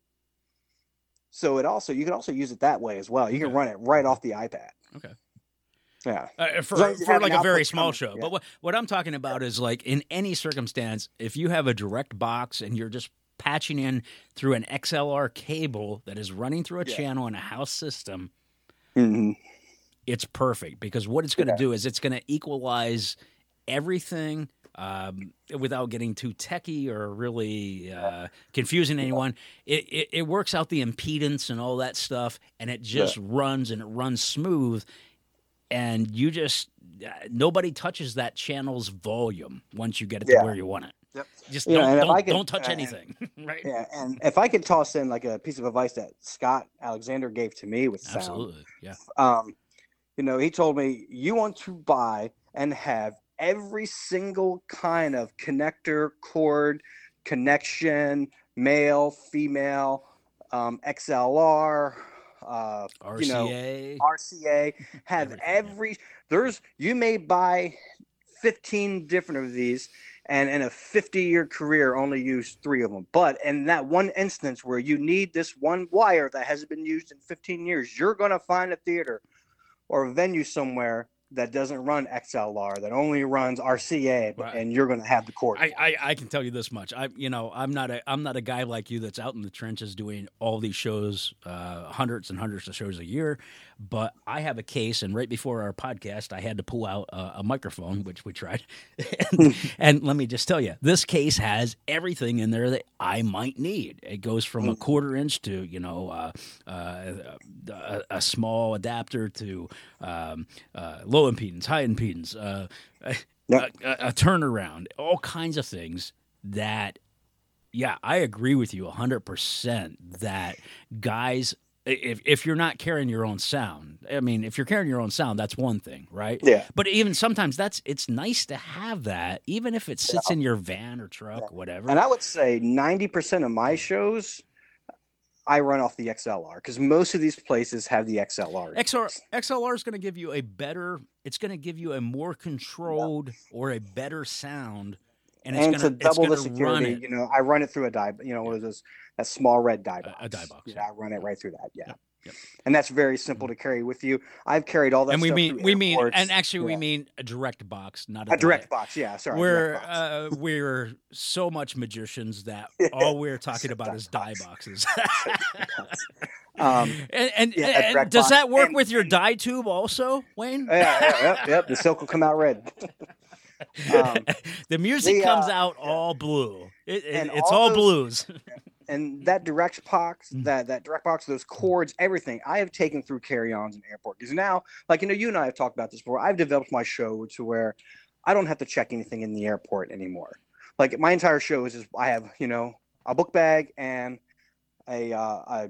D: So it also you can also use it that way as well. You can
A: Okay.
D: run it right off the iPad.
A: Okay.
D: Yeah.
A: Uh, for
D: As long as you
A: for
D: have
A: like
D: an
A: a very
D: output
A: small
D: coming,
A: show.
D: yeah.
A: But what, what I'm talking about is like in any circumstance, if you have a direct box and you're just patching in through an X L R cable that is running through a
D: Yeah.
A: channel in a house system,
D: Mm-hmm.
A: it's perfect because what it's going to
D: Yeah.
A: do is it's going to equalize everything um, without getting too techie or really uh, confusing anyone. It, it, it works out the impedance and all that stuff, and it just
D: Yeah.
A: runs and it runs smooth. And you just uh, nobody touches that channel's volume once you get it
D: Yeah.
A: to where you want it.
D: Yep.
A: Just
D: You know,
A: don't
D: and if
A: don't,
D: I can-
A: don't touch
D: uh,
A: anything, right?
D: Yeah, and if I could toss in like a piece of advice that Scott Alexander gave to me with sound,
A: Absolutely, yeah.
D: um, you know, he told me you want to buy and have every single kind of connector, cord, connection, male, female, um, X L R, uh,
A: R
D: you
A: C
D: know,
A: A.
D: R C A, have
A: Everything, yeah.
D: every there's you may buy fifteen different of these and in a fifty year career only use three of them, but in that one instance where you need this one wire that hasn't been used in fifteen years, you're going to find a theater or a venue somewhere that doesn't run X L R, that only runs R C A,
A: Right.
D: and you're going to have the cord.
A: I, I, I can tell you this much. I you know I'm not a I'm not a guy like you that's out in the trenches doing all these shows, uh, hundreds and hundreds of shows a year. But I have a case, and right before our podcast, I had to pull out a, a microphone, which we tried. and, and let me just tell you, this case has everything in there that I might need. It goes from a quarter inch to you know uh, uh, a, a small adapter to um, uh, low impedance, high impedance. Uh,
D: Yep.
A: A, a, a turnaround, all kinds of things that, yeah, I agree with you one hundred percent that guys, if if you're not carrying your own sound, I mean, if you're carrying your own sound, that's one thing, right?
D: Yeah.
A: But even sometimes that's, it's nice to have that, even if it sits
D: Yeah.
A: in your van or truck,
D: Yeah.
A: whatever.
D: And I would say ninety percent of my shows, I run off the X L R because most of these places have the X L R.
A: X R, X L R is going to give you a better, it's going to give you a more controlled or a better sound. And it's
D: And
A: going
D: to double the
A: run
D: security,
A: it.
D: you know, I run it through a die, you know, what is this, that small red die box.
A: A- a die box,
D: Yeah,
A: yeah.
D: I run it right through that. Yeah.
A: Yep, yep.
D: And that's very simple to carry with you. I've carried all that
A: And we
D: stuff
A: mean,
D: through
A: we mean,
D: airports.
A: and actually we
D: Yeah.
A: mean a direct box, not a,
D: a direct
A: die.
D: box. Yeah, sorry.
A: We're
D: direct box.
A: uh, we're so much magicians that all we're talking about is die boxes.
D: Um,
A: and and,
D: yeah, a
A: and
D: direct
A: does
D: box.
A: that work
D: And-
A: with your
D: and-
A: die tube also, Wayne?
D: yeah, yeah, yep, yep. The silk will come out red. um,
A: the music
D: the,
A: comes
D: uh,
A: out all blue. It, it,
D: And
A: it's
D: all
A: all
D: those-
A: blues.
D: and that direct box,
A: Mm.
D: that that direct box, those cords, everything, I have taken through carry-ons in airport. Because now, like you know, you and I have talked about this before. I've developed my show to where I don't have to check anything in the airport anymore. Like my entire show is just I have you know a book bag and a uh, a,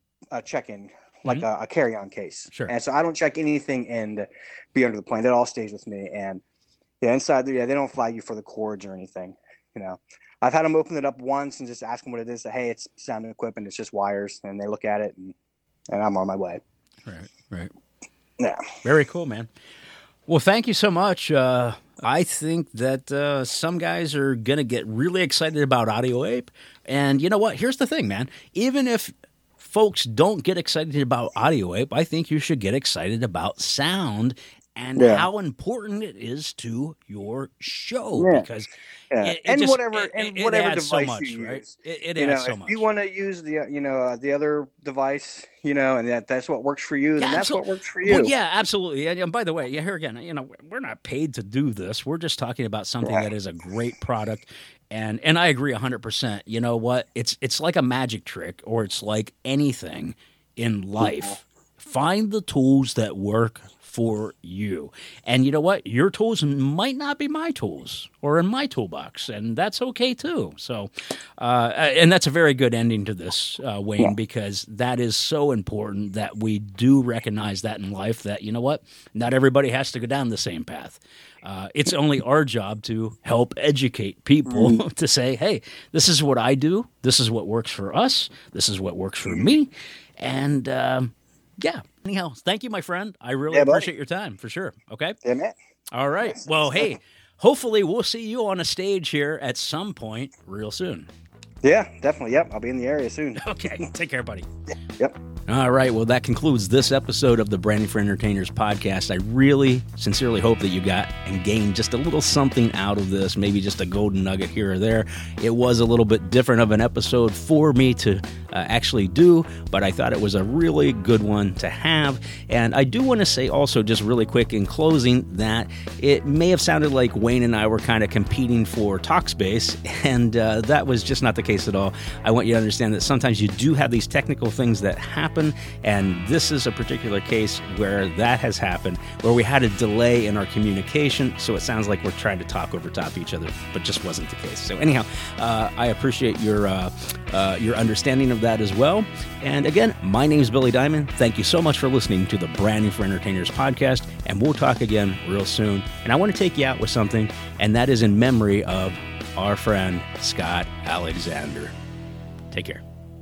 D: a check-in, like a, a carry-on case.
A: Sure.
D: And so I don't check anything in to be under the plane. That all stays with me. And yeah, inside there, yeah, they don't flag you for the cords or anything. You know. I've had them open it up once and just ask them what it is. Say, hey, it's sound equipment. It's just wires. And they look at it, and, and I'm on my way.
A: Right, right.
D: Yeah.
A: Very cool, man. Well, thank you so much. Uh, I think that uh, some guys are going to get really excited about Audio Ape. And you know what? Here's the thing, man. Even if folks don't get excited about Audio Ape, I think you should get excited about sound and
D: Yeah.
A: how important it is to your show.
D: Yeah.
A: Because
D: Yeah.
A: it, it
D: and
A: just-
D: whatever
A: it-
D: and
A: it
D: whatever
A: adds so
D: device
A: much,
D: you
A: right?
D: use.
A: It, it
D: You
A: adds
D: know,
A: so
D: if
A: much.
D: you want to use the uh, you know uh, the other device, you know, and that that's what works for you, then
A: Yeah,
D: that's
A: absol-
D: what works for you.
A: Well, yeah, absolutely. And, and by the way, yeah, here again, you know, we're not paid to do this. We're just talking about something
D: Yeah.
A: that is a great product. And and I agree one hundred percent. You know what? It's it's like a magic trick, or it's like anything in life. Find the tools that work for you. And you know what? Your tools might not be my tools or in my toolbox, and that's okay too. So, uh, and that's a very good ending to this, uh, Wayne,
D: Yeah.
A: because that is so important that we do recognize that in life, that, you know what? Not everybody has to go down the same path. Uh, it's only our job to help educate people
D: Mm.
A: to say, hey, this is what I do. This is what works for us. This is what works for me. And, um, yeah. Anyhow, thank you, my friend. I really
D: Yeah, buddy.
A: appreciate your time, for sure. Okay?
D: Yeah, man.
A: All right. Well, hey, hopefully we'll see you on a stage here at some point real soon.
D: Yeah, definitely. Yep, I'll be in the area soon.
A: Okay. Take care, buddy.
D: Yep.
A: All right. Well, that concludes this episode of the Branding for Entertainers podcast. I really sincerely hope that you got and gained just a little something out of this, maybe just a golden nugget here or there. It was a little bit different of an episode for me to uh, actually do, but I thought it was a really good one to have. And I do want to say also, just really quick in closing, that it may have sounded like Wayne and I were kind of competing for talk space, and uh, that was just not the case at all. I want you to understand that sometimes you do have these technical things that happen, and this is a particular case where that has happened, where we had a delay in our communication, so it sounds like we're trying to talk over top each other, but just wasn't the case. So anyhow, uh, I appreciate your uh, uh, your understanding of that as well. And again, my name is Billy Diamond. Thank you so much for listening to the Branding for Entertainers podcast, and we'll talk again real soon. And I want to take you out with something, and that is in memory of our friend Scott Alexander. Take care.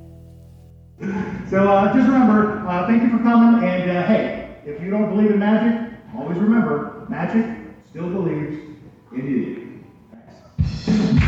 E: So uh, just remember, uh, thank you for coming, and uh, hey, if you don't believe in magic, always remember, magic still believes in you. Thanks.